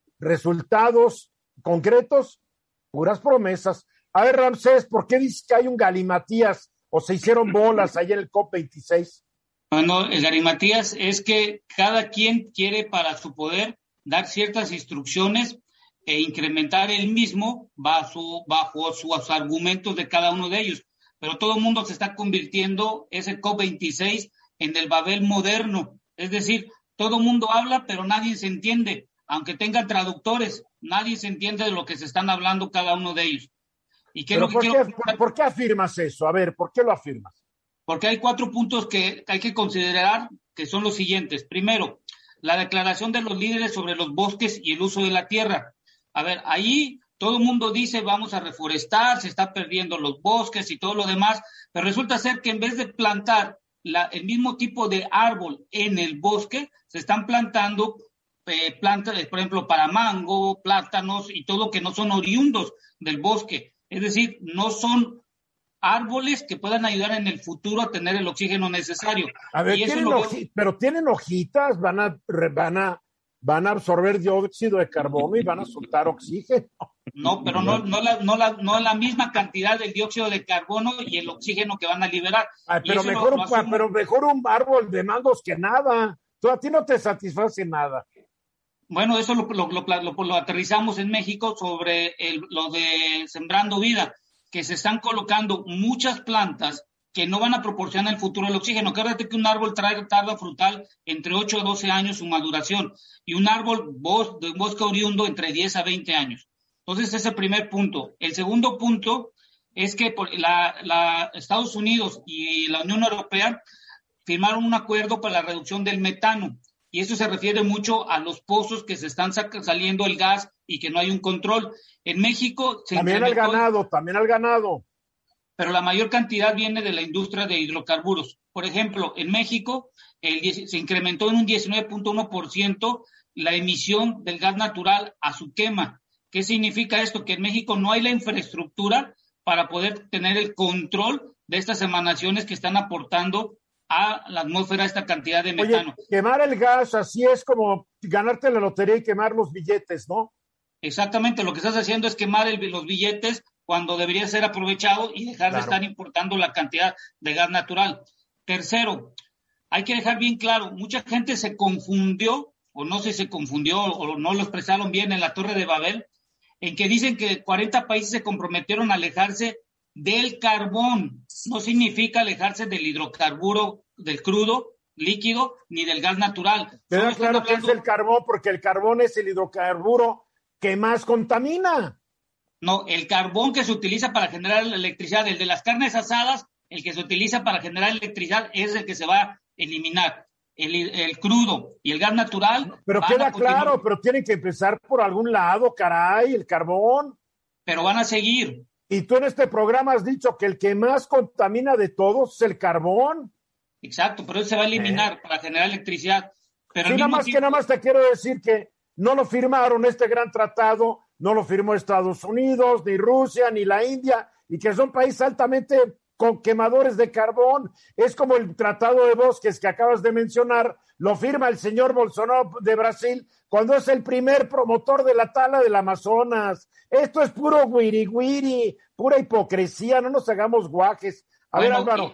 resultados concretos, puras promesas. A ver, Ramsés, ¿por qué dices que hay un galimatías o se hicieron bolas allá en el COP veintiséis? Bueno, el galimatías es que cada quien quiere para su poder dar ciertas instrucciones e incrementar el mismo bajo, bajo sus argumentos de cada uno de ellos. Pero todo el mundo se está convirtiendo ese COP veintiséis en el Babel moderno. Es decir, todo el mundo habla, pero nadie se entiende. Aunque tengan traductores, nadie se entiende de lo que se están hablando cada uno de ellos. ¿Y qué ¿Pero es lo por, que qué, quiero... por, ¿por qué afirmas eso? A ver, ¿por qué lo afirmas? Porque hay cuatro puntos que hay que considerar, que son los siguientes. Primero, la declaración de los líderes sobre los bosques y el uso de la tierra. A ver, ahí todo el mundo dice vamos a reforestar, se está perdiendo los bosques y todo lo demás, pero resulta ser que en vez de plantar la, el mismo tipo de árbol en el bosque, se están plantando eh, plantas, por ejemplo, para mango, plátanos y todo que no son oriundos del bosque. Es decir, no son árboles que puedan ayudar en el futuro a tener el oxígeno necesario. A ver, y eso ¿tienen lo... hoji- pero tienen hojitas, van a, van a, van a absorber dióxido de carbono y van a soltar oxígeno. No, pero no, no, la, no, la, no la misma cantidad del dióxido de carbono y el oxígeno que van a liberar. Ay, Y pero, eso mejor, lo- lo un, asumo- pero mejor un árbol de mangos que nada. Tú, a ti no te satisface nada. Bueno, eso lo, lo, lo, lo- lo aterrizamos en México sobre el, lo de Sembrando Vida, que se están colocando muchas plantas que no van a proporcionar el futuro el oxígeno. Acuérdate que un árbol trae, tarda frutal entre ocho a doce años su maduración y un árbol bos, de un bosque oriundo entre diez a veinte años. Entonces, ese es el primer punto. El segundo punto es que por la, la Estados Unidos y la Unión Europea firmaron un acuerdo para la reducción del metano. Y eso se refiere mucho a los pozos que se están sac- saliendo el gas y que no hay un control. En México se También al incrementó, ganado, también al ganado. pero la mayor cantidad viene de la industria de hidrocarburos. Por ejemplo, en México el, die- se incrementó en un diecinueve punto uno por ciento la emisión del gas natural a su quema. ¿Qué significa esto? Que en México no hay la infraestructura para poder tener el control de estas emanaciones que están aportando a la atmósfera esta cantidad de metano. Oye, quemar el gas así es como ganarte la lotería y quemar los billetes, ¿no? Exactamente, lo que estás haciendo es quemar el, los billetes cuando debería ser aprovechado y dejar Claro. de estar importando la cantidad de gas natural. Tercero, hay que dejar bien claro, mucha gente se confundió, o no sé si se confundió, o no lo expresaron bien en la Torre de Babel, en que dicen que cuarenta países se comprometieron a alejarse del carbón. No significa alejarse del hidrocarburo, del crudo líquido, ni del gas natural. Queda Solo están claro que es hablando- el carbón, porque el carbón es el hidrocarburo que más contamina. No, el carbón que se utiliza para generar la electricidad, el de las carnes asadas, el que se utiliza para generar electricidad es el que se va a eliminar. El, el crudo y el gas natural. Pero van queda a continuar, claro, pero tienen que empezar por algún lado, caray, el carbón. pero van a seguir. Y tú en este programa has dicho que el que más contamina de todos es el carbón. Exacto, pero eso se va a eliminar para generar electricidad. Pero Sí, al nada mismo más que tiempo- nada más te quiero decir que no lo firmaron este gran tratado, no lo firmó Estados Unidos, ni Rusia, ni la India, y que son países altamente con quemadores de carbón. Es como el Tratado de Bosques que acabas de mencionar, lo firma el señor Bolsonaro de Brasil cuando es el primer promotor de la tala del Amazonas. Esto es puro guiri guiri, pura hipocresía, no nos hagamos guajes. A Bueno, ver, Álvaro.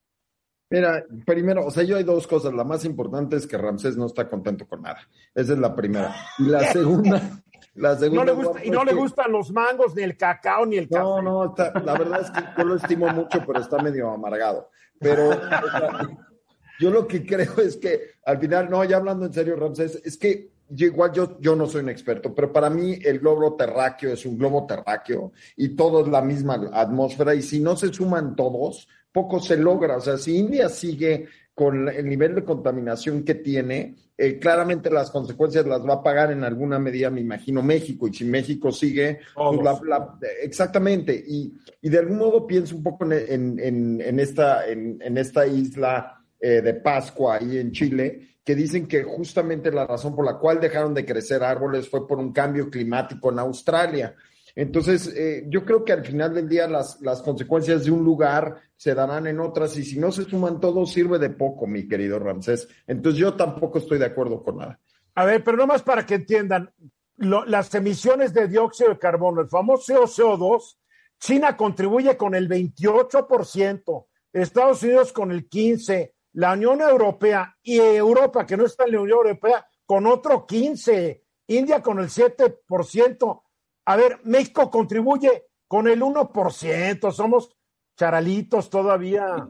Mira, primero, o sea, yo hay dos cosas. La más importante es que Ramsés no está contento con nada. Esa es la primera. Y la segunda, la segunda. No le gusta, Eduardo, y no es le que- gustan los mangos, ni el cacao, ni el café. No, no, está- la verdad es que yo lo estimo mucho, pero está medio amargado. Pero o sea, yo lo que creo es que al final, no, ya hablando en serio, Ramsés, es que yo, igual yo, yo no soy un experto, pero para mí el globo terráqueo es un globo terráqueo y todo es la misma atmósfera y si no se suman todos, poco se logra. O sea, si India sigue con el nivel de contaminación que tiene, eh, claramente las consecuencias las va a pagar en alguna medida, me imagino, México, y si México sigue, pues la, la, exactamente, y, y de algún modo pienso un poco en, en, en, esta, en, en esta isla eh, de Pascua, ahí en Chile, que dicen que justamente la razón por la cual dejaron de crecer árboles fue por un cambio climático en Australia. Entonces, eh, yo creo que al final del día las, las consecuencias de un lugar se darán en otras, y si no se suman todos, sirve de poco, mi querido Ramsés. Entonces, yo tampoco estoy de acuerdo con nada. A ver, pero nomás para que entiendan, lo, las emisiones de dióxido de carbono, el famoso C O dos, China contribuye con el veintiocho por ciento, Estados Unidos con el quince por ciento, la Unión Europea y Europa, que no está en la Unión Europea, con otro quince por ciento, India con el siete por ciento. A ver, México contribuye con el uno por ciento, somos charalitos todavía.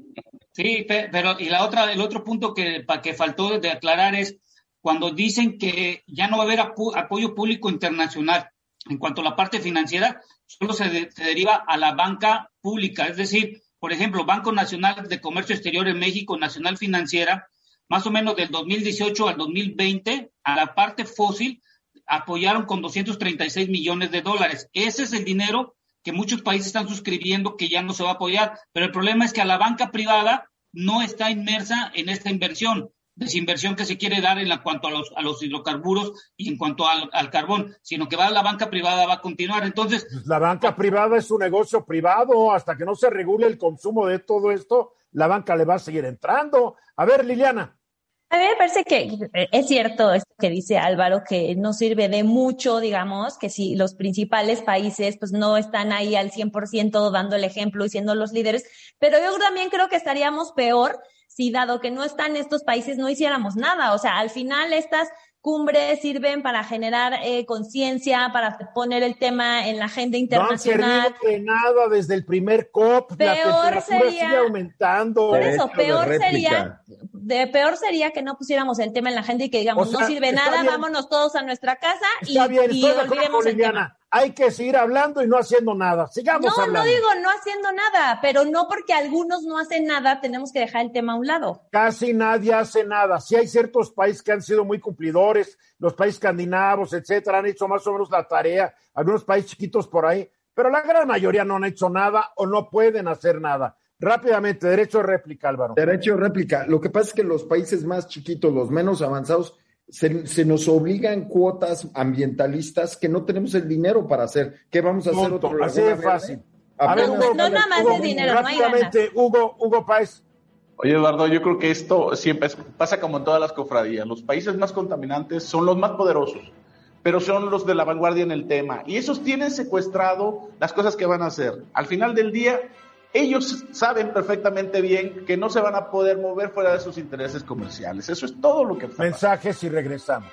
Sí, pero y la otra, el otro punto que, que faltó de aclarar es cuando dicen que ya no va a haber apo- apoyo público internacional en cuanto a la parte financiera, solo se, de, se deriva a la banca pública, es decir, por ejemplo, Banco Nacional de Comercio Exterior en México, Nacional Financiera, más o menos del dos mil dieciocho al dos mil veinte, a la parte fósil, apoyaron con doscientos treinta y seis millones de dólares. Ese es el dinero que muchos países están suscribiendo que ya no se va a apoyar, pero el problema es que a la banca privada no está inmersa en esta inversión, desinversión que se quiere dar en la, cuanto a los, a los hidrocarburos y en cuanto al, al carbón, sino que va a la banca privada, va a continuar. Entonces, pues la banca privada es un negocio privado, hasta que no se regule el consumo de todo esto, la banca le va a seguir entrando. A ver, Liliana. A mí me parece que es cierto esto que dice Álvaro, que no sirve de mucho, digamos, que si los principales países pues no están ahí al cien por ciento dando el ejemplo y siendo los líderes, pero yo también creo que estaríamos peor si dado que no están estos países no hiciéramos nada. O sea, al final estas cumbres sirven para generar eh, conciencia, para poner el tema en la agenda internacional. No han servido de nada desde el primer COP, peor la temperatura sería, sigue aumentando. Por eso, Derecho peor de sería, de peor sería que no pusiéramos el tema en la agenda y que digamos, O sea, no sirve está nada, bien. vámonos todos a nuestra casa y, Está bien, y estoy de acuerdo olvidemos con el Liliana. tema. Hay que seguir hablando y no haciendo nada. Sigamos No, hablando. no digo no haciendo nada, pero no porque algunos no hacen nada, tenemos que dejar el tema a un lado. Casi nadie hace nada. Sí hay ciertos países que han sido muy cumplidores, los países escandinavos, etcétera, han hecho más o menos la tarea, algunos países chiquitos por ahí, pero la gran mayoría no han hecho nada o no pueden hacer nada. Rápidamente, derecho de réplica, Álvaro. Derecho de réplica. Lo que pasa es que los países más chiquitos, los menos avanzados, se, se nos obligan cuotas ambientalistas que no tenemos el dinero para hacer. ¿Qué vamos a hacer? Punto. Otro Así de Laguna fácil. Verde? A ver, No, Hugo, no nada más Hugo, de dinero, no hay ganas. rápidamente, Hugo, Hugo Páez. Oye, Eduardo, yo creo que esto siempre es- pasa como en todas las cofradías. Los países más contaminantes son los más poderosos, pero son los de la vanguardia en el tema. Y esos tienen secuestrado las cosas que van a hacer. Al final del día, ellos saben perfectamente bien que no se van a poder mover fuera de sus intereses comerciales. Eso es todo lo que pasa. Mensajes y regresamos.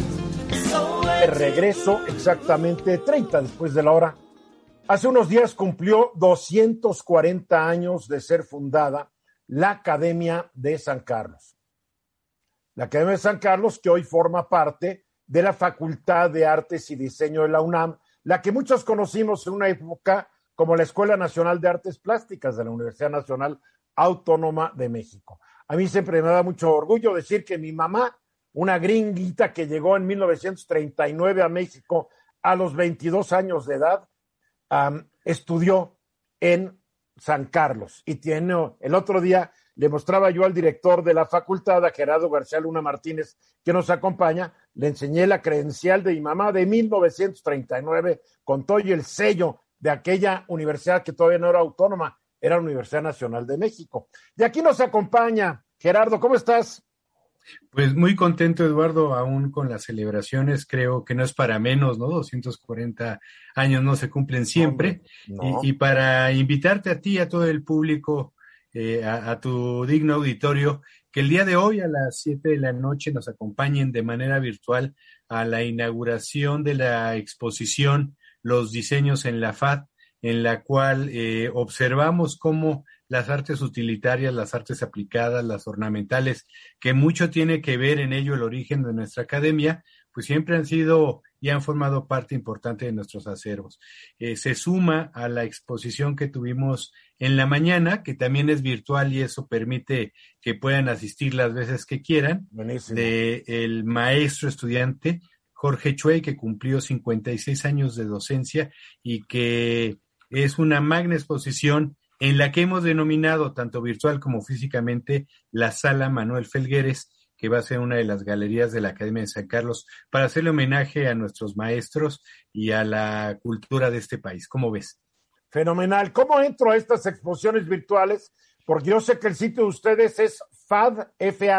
De regreso exactamente treinta después de la hora. Hace unos días cumplió doscientos cuarenta años de ser fundada la Academia de San Carlos. La Academia de San Carlos, que hoy forma parte de la Facultad de Artes y Diseño de la UNAM, la que muchos conocimos en una época como la Escuela Nacional de Artes Plásticas de la Universidad Nacional Autónoma de México. A mí siempre me da mucho orgullo decir que mi mamá, una gringuita que llegó en mil novecientos treinta y nueve a México a los veintidós años de edad, um, estudió en San Carlos. Y tiene, el otro día le mostraba yo al director de la facultad, a Gerardo García Luna Martínez, que nos acompaña, le enseñé la credencial de mi mamá de mil novecientos treinta y nueve, con todo y el sello de aquella universidad que todavía no era autónoma, era la Universidad Nacional de México. Y aquí nos acompaña Gerardo, ¿cómo estás? Pues muy contento, Eduardo, aún con las celebraciones, creo que no es para menos, ¿no? doscientos cuarenta años no se cumplen siempre. No, no. Y, y para invitarte a ti y a todo el público, eh, a, a tu digno auditorio, que el día de hoy a las siete de la noche nos acompañen de manera virtual a la inauguración de la exposición Los Diseños en la F A D, en la cual eh, observamos cómo las artes utilitarias, las artes aplicadas, las ornamentales, que mucho tiene que ver en ello el origen de nuestra academia, pues siempre han sido y han formado parte importante de nuestros acervos. Eh, se suma a la exposición que tuvimos en la mañana, que también es virtual y eso permite que puedan asistir las veces que quieran, Buenísimo. de el maestro estudiante Jorge Chuey, que cumplió cincuenta y seis años de docencia y que es una magna exposición en la que hemos denominado, tanto virtual como físicamente, la Sala Manuel Felgueres, que va a ser una de las galerías de la Academia de San Carlos, para hacerle homenaje a nuestros maestros y a la cultura de este país. ¿Cómo ves? Fenomenal. ¿Cómo entro a estas exposiciones virtuales? Porque yo sé que el sitio de ustedes es fad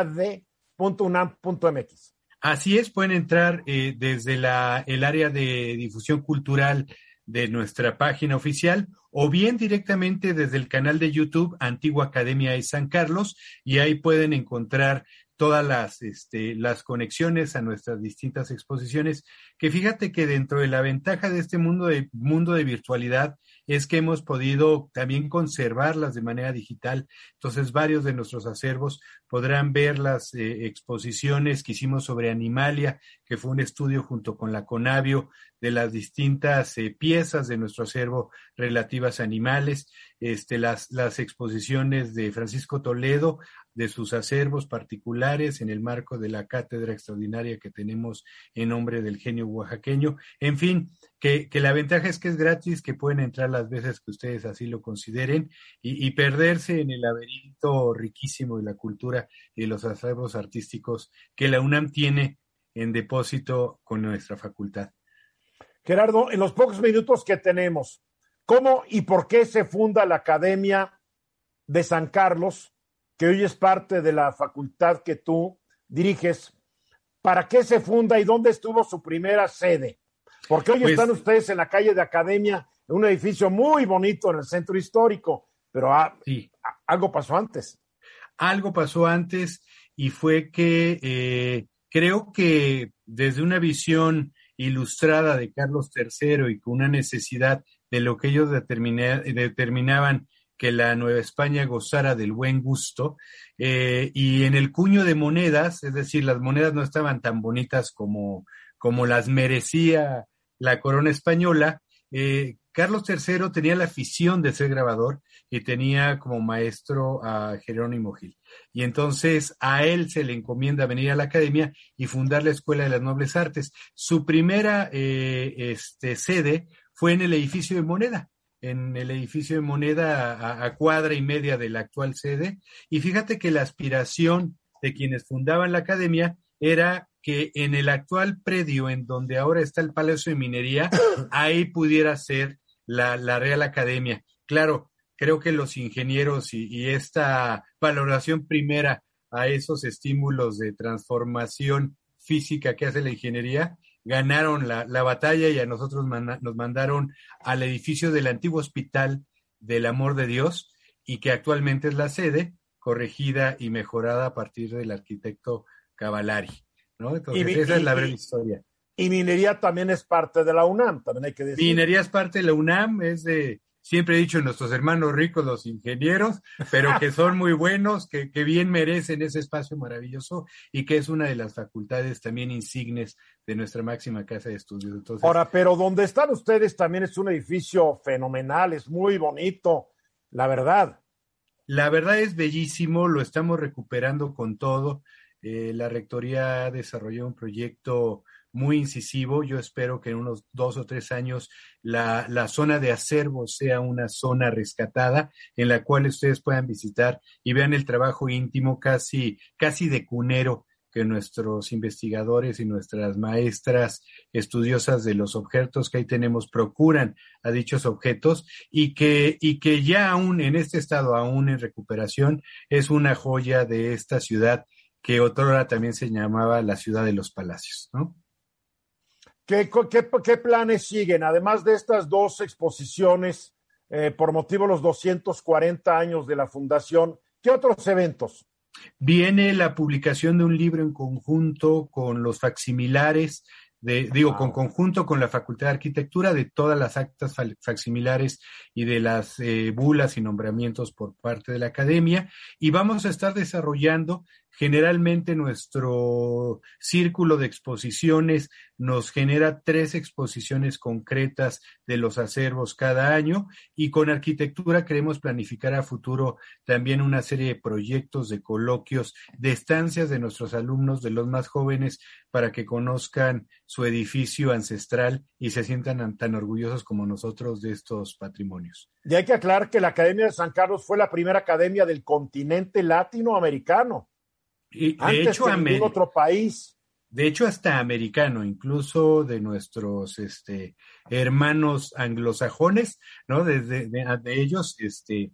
punto unam punto m x. Así es, pueden entrar eh, desde la, el área de difusión cultural de nuestra página oficial o bien directamente desde el canal de YouTube Antigua Academia de San Carlos, y ahí pueden encontrar todas las, este, las conexiones a nuestras distintas exposiciones, que fíjate que dentro de la ventaja de este mundo de, mundo de virtualidad es que hemos podido también conservarlas de manera digital. Entonces, varios de nuestros acervos podrán ver las eh, exposiciones que hicimos sobre Animalia, que fue un estudio junto con la Conavio de las distintas eh, piezas de nuestro acervo relativas a animales, este, las, las exposiciones de Francisco Toledo, de sus acervos particulares en el marco de la cátedra extraordinaria que tenemos en nombre del genio oaxaqueño. En fin, que, que la ventaja es que es gratis, que pueden entrar las veces que ustedes así lo consideren y, y perderse en el laberinto riquísimo de la cultura y de los acervos artísticos que la UNAM tiene en depósito con nuestra facultad. Gerardo, en los pocos minutos que tenemos, ¿cómo y por qué se funda la Academia de San Carlos, que hoy es parte de la facultad que tú diriges? ¿Para qué se funda y dónde estuvo su primera sede? Porque hoy pues, están ustedes en la calle de Academia, en un edificio muy bonito en el centro histórico, pero ah, sí. algo pasó antes. Algo pasó antes y fue que eh, creo que desde una visión ilustrada de Carlos tercero y con una necesidad de lo que ellos determina, determinaban que la Nueva España gozara del buen gusto, eh, y en el cuño de monedas, es decir, las monedas no estaban tan bonitas como, como las merecía la corona española. eh, Carlos tercero tenía la afición de ser grabador y tenía como maestro a Jerónimo Gil. Y entonces a él se le encomienda venir a la academia y fundar la Escuela de las Nobles Artes. Su primera eh, este, sede fue en el edificio de Moneda, en el edificio de Moneda a, a cuadra y media de la actual sede. Y fíjate que la aspiración de quienes fundaban la academia era que en el actual predio en donde ahora está el Palacio de Minería, ahí pudiera ser la, la Real Academia. Claro, creo que los ingenieros y, y esta valoración primera a esos estímulos de transformación física que hace la ingeniería, ganaron la, la batalla y a nosotros man, nos mandaron al edificio del antiguo Hospital del Amor de Dios, y que actualmente es la sede, corregida y mejorada a partir del arquitecto Cavallari, ¿no? Entonces, y, esa y, es la breve historia. Y minería también es parte de la UNAM, también hay que decir. Minería es parte de la UNAM, es de, siempre he dicho, nuestros hermanos ricos, los ingenieros, pero que son muy buenos, que, que bien merecen ese espacio maravilloso y que es una de las facultades también insignes de nuestra máxima casa de estudios. Entonces, ahora, pero donde están ustedes también es un edificio fenomenal, es muy bonito, la verdad. La verdad es bellísimo, lo estamos recuperando con todo. Eh, la rectoría desarrolló un proyecto muy incisivo. Yo espero que en unos dos o tres años la, la zona de acervo sea una zona rescatada en la cual ustedes puedan visitar y vean el trabajo íntimo casi, casi de cunero que nuestros investigadores y nuestras maestras estudiosas de los objetos que ahí tenemos procuran a dichos objetos, y que, y que ya aún en este estado, aún en recuperación, es una joya de esta ciudad que otrora también se llamaba la ciudad de los palacios, ¿no? ¿Qué, qué, qué planes siguen? Además de estas dos exposiciones, eh, por motivo de los doscientos cuarenta años de la fundación, ¿qué otros eventos? Viene la publicación de un libro en conjunto con los facsimilares, de, digo, wow. con conjunto con la Facultad de Arquitectura, de todas las actas facsimilares y de las eh, bulas y nombramientos por parte de la academia, y vamos a estar desarrollando Generalmente nuestro círculo de exposiciones nos genera tres exposiciones concretas de los acervos cada año, y con arquitectura queremos planificar a futuro también una serie de proyectos, de coloquios, de estancias de nuestros alumnos, de los más jóvenes, para que conozcan su edificio ancestral y se sientan tan orgullosos como nosotros de estos patrimonios. Y hay que aclarar que la Academia de San Carlos fue la primera academia del continente latinoamericano. Y de antes hecho, que ningún América, otro país. De hecho, hasta americano, incluso de nuestros este, hermanos anglosajones, ¿no? Desde de, de, de ellos, este,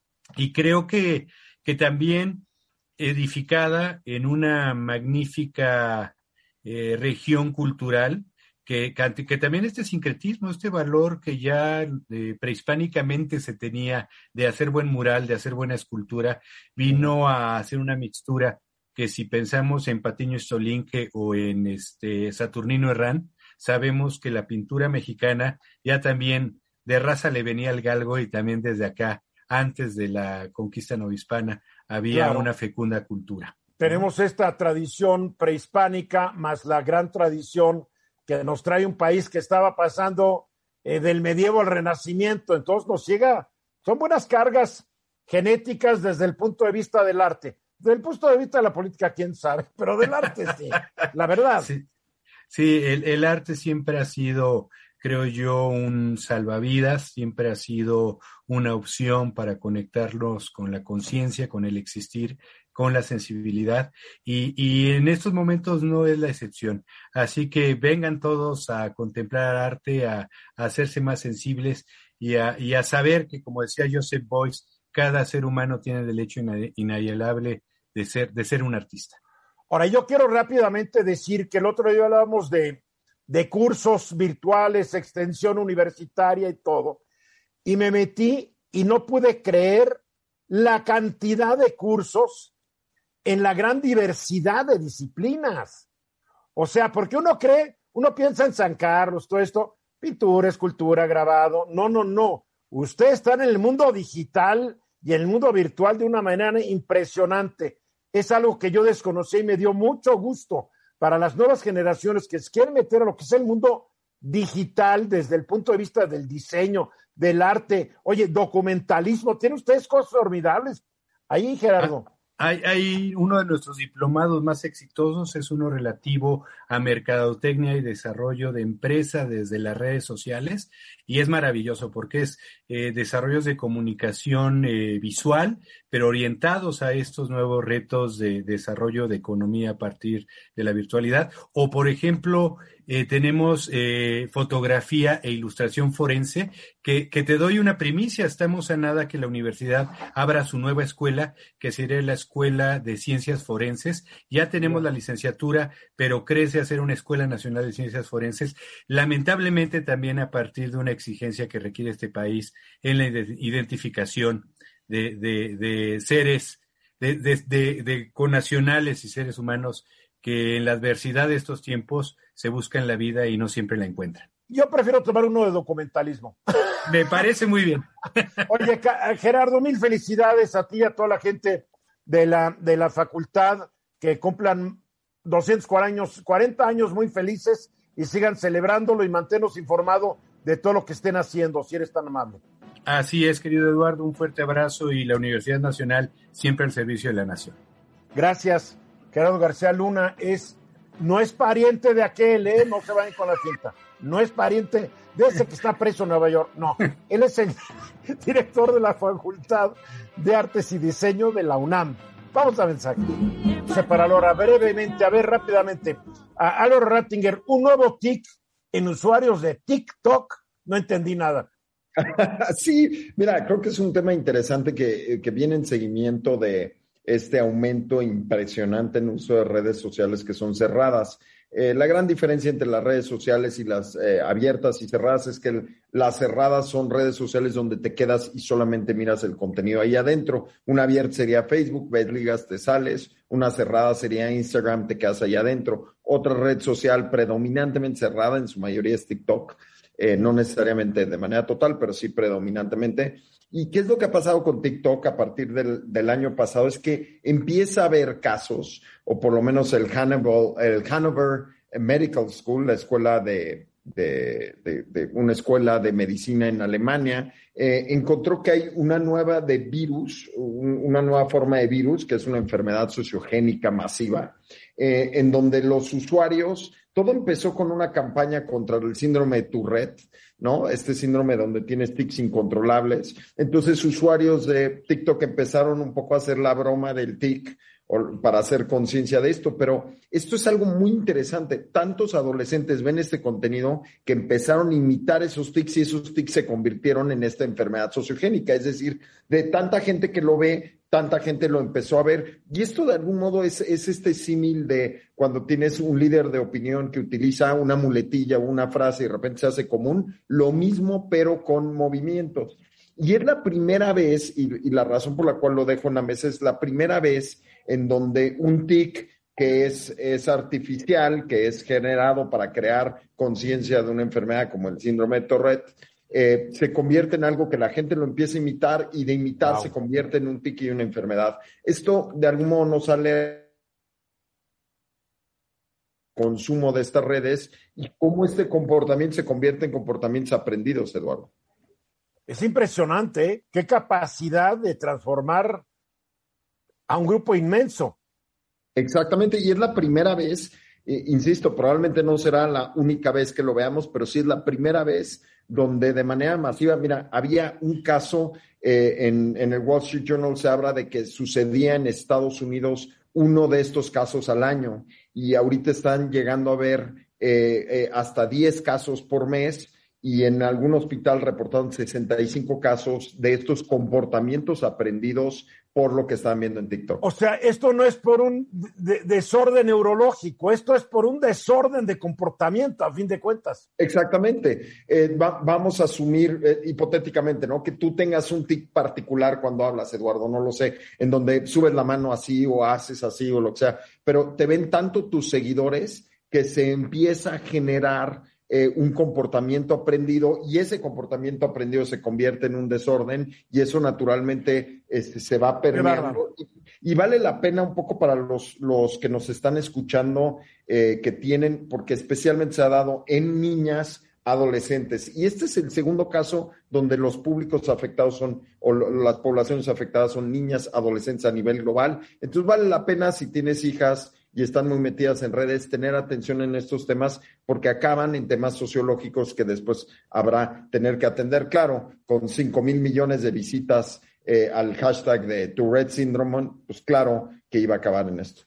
y creo que, que también edificada en una magnífica eh, región cultural, que, que, que también este sincretismo, este valor que ya eh, prehispánicamente se tenía de hacer buen mural, de hacer buena escultura, vino a hacer una mixtura que, si pensamos en Patiño Stolinque o en este Saturnino Herrán, sabemos que la pintura mexicana ya también de raza le venía al galgo, y también desde acá, antes de la conquista novohispana, había claro. una fecunda cultura. Tenemos ¿no? esta tradición prehispánica más la gran tradición que nos trae un país que estaba pasando eh, del medievo al renacimiento. Entonces nos llega, son buenas cargas genéticas desde el punto de vista del arte. Desde el punto de vista de la política, quién sabe, pero del arte sí, la verdad. Sí, sí el, el arte siempre ha sido, creo yo, un salvavidas, siempre ha sido una opción para conectarnos con la conciencia, con el existir, con la sensibilidad, y, y en estos momentos no es la excepción. Así que vengan todos a contemplar arte, a, a hacerse más sensibles y a, y a saber que, como decía Joseph Beuys, cada ser humano tiene el derecho inalienable de ser, de ser un artista. Ahora, yo quiero rápidamente decir que el otro día hablábamos de, de cursos virtuales, extensión universitaria y todo, y me metí y no pude creer la cantidad de cursos en la gran diversidad de disciplinas. O sea, porque uno cree, uno piensa en San Carlos, todo esto, pintura, escultura, grabado. No, no, no. Usted está en el mundo digital y en el mundo virtual de una manera impresionante. Es algo que yo desconocí y me dio mucho gusto para las nuevas generaciones que se quieren meter a lo que es el mundo digital desde el punto de vista del diseño, del arte. Oye, documentalismo, ¿tienen ustedes cosas formidables ahí, Gerardo? Hay, hay uno de nuestros diplomados más exitosos, es uno relativo a mercadotecnia y desarrollo de empresa desde las redes sociales, y es maravilloso porque es eh, desarrollos de comunicación eh, visual, pero orientados a estos nuevos retos de desarrollo de economía a partir de la virtualidad. O, por ejemplo, eh, tenemos eh, fotografía e ilustración forense, que, que te doy una primicia. Estamos a nada que la universidad abra su nueva escuela, que sería la Escuela de Ciencias Forenses. Ya tenemos la licenciatura, pero crece a ser una Escuela Nacional de Ciencias Forenses, lamentablemente también a partir de una exigencia que requiere este país en la identificación de, de, de seres, de, de, de, de connacionales y seres humanos que en la adversidad de estos tiempos se buscan la vida y no siempre la encuentran. Yo prefiero tomar uno de documentalismo. Me parece muy bien. Oye, Gerardo, mil felicidades a ti y a toda la gente de la, de la facultad, que cumplan doscientos cuarenta años muy felices y sigan celebrándolo, y manténnos informado de todo lo que estén haciendo, si eres tan amable. Así es, querido Eduardo, un fuerte abrazo, y la Universidad Nacional siempre al servicio de la nación. Gracias. Gerardo García Luna es, no es pariente de aquel, ¿eh? No se vayan con la cinta. No es pariente de ese que está preso en Nueva York. No, él es el director de la Facultad de Artes y Diseño de la UNAM. Vamos a mensaje. Separalora, brevemente, a ver, rápidamente. A Álvaro Rattinger, un nuevo tic en usuarios de TikTok. No entendí nada. Sí, mira, creo que es un tema interesante que, que viene en seguimiento de este aumento impresionante en uso de redes sociales que son cerradas. Eh, la gran diferencia entre las redes sociales y las eh, abiertas y cerradas es que el, las cerradas son redes sociales donde te quedas y solamente miras el contenido ahí adentro. Una abierta sería Facebook, ves ligas, te sales. Una cerrada sería Instagram, te quedas ahí adentro. otra red social predominantemente cerrada, en su mayoría es TikTok, eh, no necesariamente de manera total, pero sí predominantemente. ¿Y qué es lo que ha pasado con TikTok a partir del, del año pasado? Es que empieza a haber casos, o por lo menos el Hanover, el Hanover Medical School, la escuela de, de, de, de una escuela de medicina en Alemania, eh, encontró que hay una nueva de virus, un, una nueva forma de virus, que es una enfermedad sociogénica masiva, eh, en donde los usuarios, todo empezó con una campaña contra el síndrome de Tourette, ¿no? Este síndrome donde tienes tics incontrolables. Entonces, usuarios de TikTok empezaron un poco a hacer la broma del tic para hacer conciencia de esto, pero esto es algo muy interesante. Tantos adolescentes ven este contenido que empezaron a imitar esos tics y esos tics se convirtieron en esta enfermedad sociogénica. Es decir, de tanta gente que lo ve, tanta gente lo empezó a ver. Y esto de algún modo es, es este símil de cuando tienes un líder de opinión que utiliza una muletilla o una frase y de repente se hace común, lo mismo pero con movimientos. Y es la primera vez, y, y la razón por la cual lo dejo en la mesa, es la primera vez en donde un tic que es, es artificial, que es generado para crear conciencia de una enfermedad como el síndrome de Tourette, eh, se convierte en algo que la gente lo empieza a imitar y de imitar wow. se convierte en un tic y una enfermedad. Esto de algún modo no sale consumo de estas redes y cómo este comportamiento se convierte en comportamientos aprendidos, Eduardo. Es impresionante, ¿eh? Qué capacidad de transformar a un grupo inmenso. Exactamente, y es la primera vez, eh, insisto, probablemente no será la única vez que lo veamos, pero sí es la primera vez donde de manera masiva, mira, había un caso eh, en, en el Wall Street Journal, se habla de que sucedía en Estados Unidos uno de estos casos al año, y ahorita están llegando a ver eh, eh, hasta diez casos por mes, y en algún hospital reportaron sesenta y cinco casos de estos comportamientos aprendidos por lo que están viendo en TikTok. O sea, esto no es por un de- desorden neurológico, esto es por un desorden de comportamiento, a fin de cuentas. Exactamente. Eh, va- vamos a asumir eh, hipotéticamente, ¿no? Que tú tengas un tic particular cuando hablas, Eduardo, no lo sé, en donde subes la mano así o haces así o lo que sea, pero te ven tanto tus seguidores que se empieza a generar Eh, un comportamiento aprendido y ese comportamiento aprendido se convierte en un desorden y eso naturalmente este, se va permeando y, y vale la pena un poco para los, los que nos están escuchando eh, que tienen, porque especialmente se ha dado en niñas adolescentes y este es el segundo caso donde los públicos afectados son o lo, las poblaciones afectadas son niñas adolescentes a nivel global, entonces vale la pena si tienes hijas y están muy metidas en redes, tener atención en estos temas porque acaban en temas sociológicos que después habrá tener que atender. Claro, con cinco mil millones de visitas eh, al hashtag de Tourette Syndrome, pues claro que iba a acabar en esto.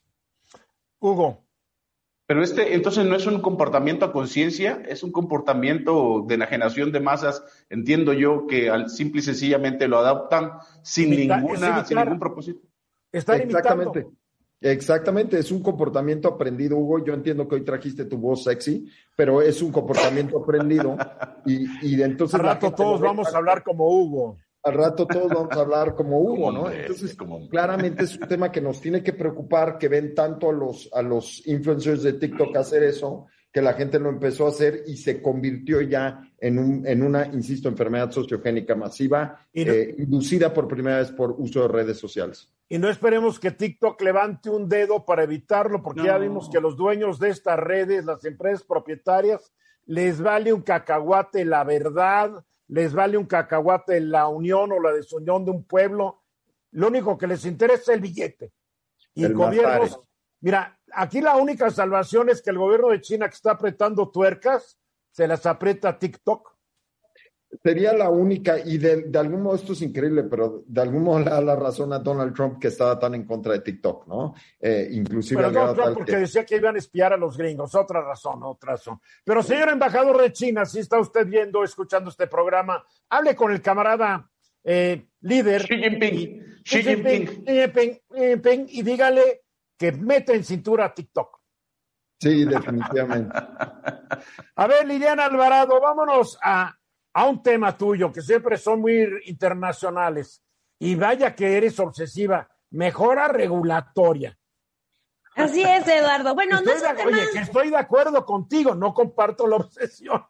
Hugo. Pero este, entonces, no es un comportamiento a conciencia, es un comportamiento de enajenación de masas, entiendo yo, que al simple y sencillamente lo adoptan sin Imita- ninguna, es sin imitar. ningún propósito. Están Exactamente. imitando. Exactamente, es un comportamiento aprendido, Hugo. Yo entiendo que hoy trajiste tu voz sexy, pero es un comportamiento aprendido y, y de entonces Al la rato gente todos lo ve vamos a tanto. hablar como Hugo. Al rato todos vamos a hablar como Hugo, Como ¿no? hombre, Entonces, como hombre. claramente es un tema que nos tiene que preocupar, que ven tanto a los, a los influencers de TikTok hacer eso, que la gente lo empezó a hacer y se convirtió ya en, un, en una, insisto, enfermedad sociogénica masiva, Y no- eh, inducida por primera vez por uso de redes sociales. Y no esperemos que TikTok levante un dedo para evitarlo, porque No. ya vimos que a los dueños de estas redes, las empresas propietarias, les vale un cacahuate la verdad, les vale un cacahuate la unión o la desunión de un pueblo. Lo único que les interesa es el billete. Y El gobiernos, mastare. mira, aquí la única salvación es que el gobierno de China que está apretando tuercas, se las aprieta TikTok. Sería la única, y de, de algún modo esto es increíble, pero de algún modo le da la razón a Donald Trump que estaba tan en contra de TikTok, ¿no? Eh, inclusive Pero al grado no, Trump tal porque que- decía que iban a espiar a los gringos. Otra razón, otra razón. Pero señor embajador de China, si está usted viendo, escuchando este programa, hable con el camarada eh, líder. Xi Jinping, y- Xi Jinping. Xi Jinping, Xi Jinping, y dígale que meta en cintura a TikTok. Sí, definitivamente. A ver, Liliana Alvarado, vámonos a, a un tema tuyo, que siempre son muy internacionales. Y vaya que eres obsesiva. Mejora regulatoria. Así es, Eduardo. Bueno, no es un de, tema... Oye, que estoy de acuerdo contigo, no comparto la obsesión.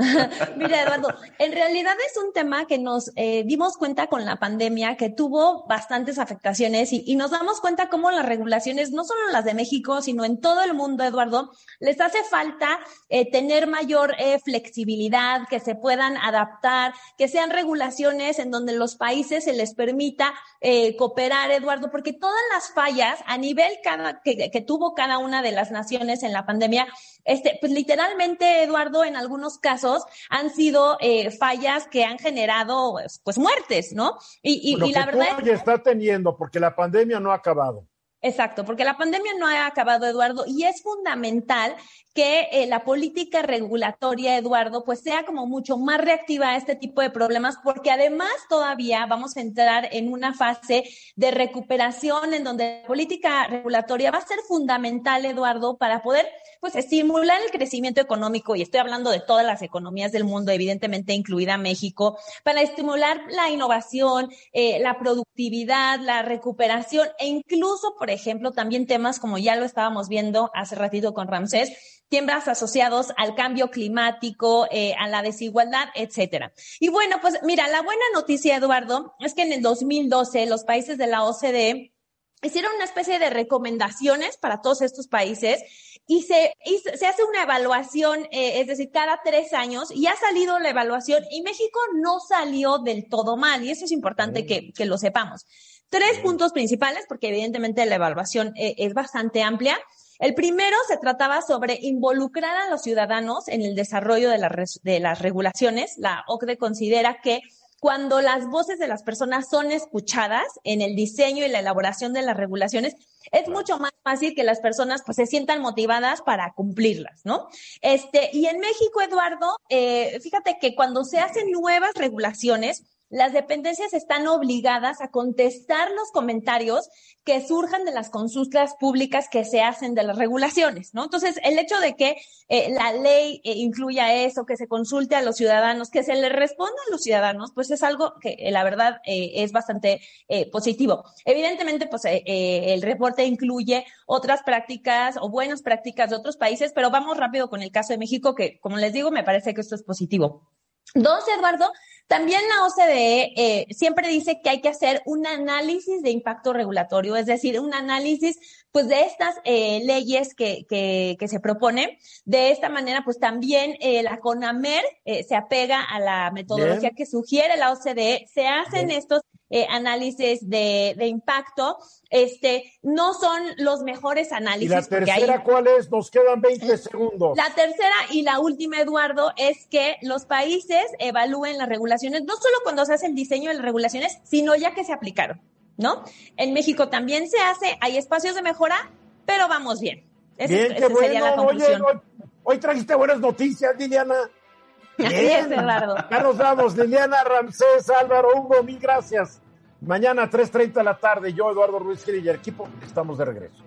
Mira, Eduardo, en realidad es un tema que nos eh, dimos cuenta con la pandemia, que tuvo bastantes afectaciones y, y nos damos cuenta cómo las regulaciones, no solo las de México, sino en todo el mundo, Eduardo, les hace falta eh, tener mayor eh, flexibilidad, que se puedan adaptar, que sean regulaciones en donde los países se les permita eh, cooperar, Eduardo, porque todas las fallas a nivel cada, que, que tuvo cada una de las naciones en la pandemia, este, pues literalmente, Eduardo, en algunos casos han sido eh, fallas que han generado pues muertes, ¿no? Y, y, Lo y que la verdad es que está teniendo, porque la pandemia no ha acabado. Exacto, porque la pandemia no ha acabado, Eduardo, y es fundamental que eh, la política regulatoria, Eduardo, pues sea como mucho más reactiva a este tipo de problemas, porque además todavía vamos a entrar en una fase de recuperación en donde la política regulatoria va a ser fundamental, Eduardo, para poder pues estimular el crecimiento económico, y estoy hablando de todas las economías del mundo, evidentemente incluida México, para estimular la innovación, eh, la productividad, la recuperación e incluso, por ejemplo, también temas como ya lo estábamos viendo hace ratito con Ramsés, temas asociados al cambio climático, eh, a la desigualdad, etcétera. Y bueno, pues mira, la buena noticia, Eduardo, es que en el dos mil doce los países de la O C D E hicieron una especie de recomendaciones para todos estos países y se, y se hace una evaluación, eh, es decir, cada tres años, y ha salido la evaluación y México no salió del todo mal, y eso es importante que, que lo sepamos. Tres puntos principales, porque evidentemente la evaluación eh, es bastante amplia. El primero se trataba sobre involucrar a los ciudadanos en el desarrollo de, la res, de las regulaciones. La O C D E considera que cuando las voces de las personas son escuchadas en el diseño y la elaboración de las regulaciones, es mucho más fácil que las personas pues se sientan motivadas para cumplirlas, ¿no? Este, y en México, Eduardo, eh, fíjate que cuando se hacen nuevas regulaciones, las dependencias están obligadas a contestar los comentarios que surjan de las consultas públicas que se hacen de las regulaciones, ¿no? Entonces, el hecho de que eh, la ley eh, incluya eso, que se consulte a los ciudadanos, que se les responda a los ciudadanos, pues es algo que eh, la verdad eh, es bastante eh, positivo. Evidentemente, pues eh, eh, el reporte incluye otras prácticas o buenas prácticas de otros países, pero vamos rápido con el caso de México, que, como les digo, me parece que esto es positivo. Dos, Eduardo, también la O C D E eh, siempre dice que hay que hacer un análisis de impacto regulatorio, es decir, un análisis pues de estas eh, leyes que, que, que se proponen. De esta manera, pues también eh, la CONAMER eh, se apega a la metodología Bien. que sugiere la O C D E, se hacen Bien. estos eh, análisis de, de impacto, este, no son los mejores análisis. ¿Y la tercera hay... cuál es? Nos quedan veinte segundos. La tercera y la última, Eduardo, es que los países evalúen las regulaciones, no solo cuando se hace el diseño de las regulaciones, sino ya que se aplicaron, ¿no? En México también se hace, hay espacios de mejora, pero vamos bien. Ese, bien, qué bueno. Sería la conclusión. Oye, hoy, hoy trajiste buenas noticias, Liliana. Bien. Así es, Eduardo. Ya nos vamos, Liliana, Ramsés, Álvaro, Hugo, mil gracias. Mañana a tres treinta de la tarde, yo, Eduardo Ruiz Gil y el equipo, estamos de regreso.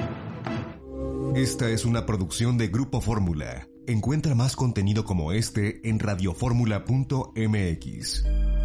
Esta es una producción de Grupo Fórmula. Encuentra más contenido como este en radioformula punto m x.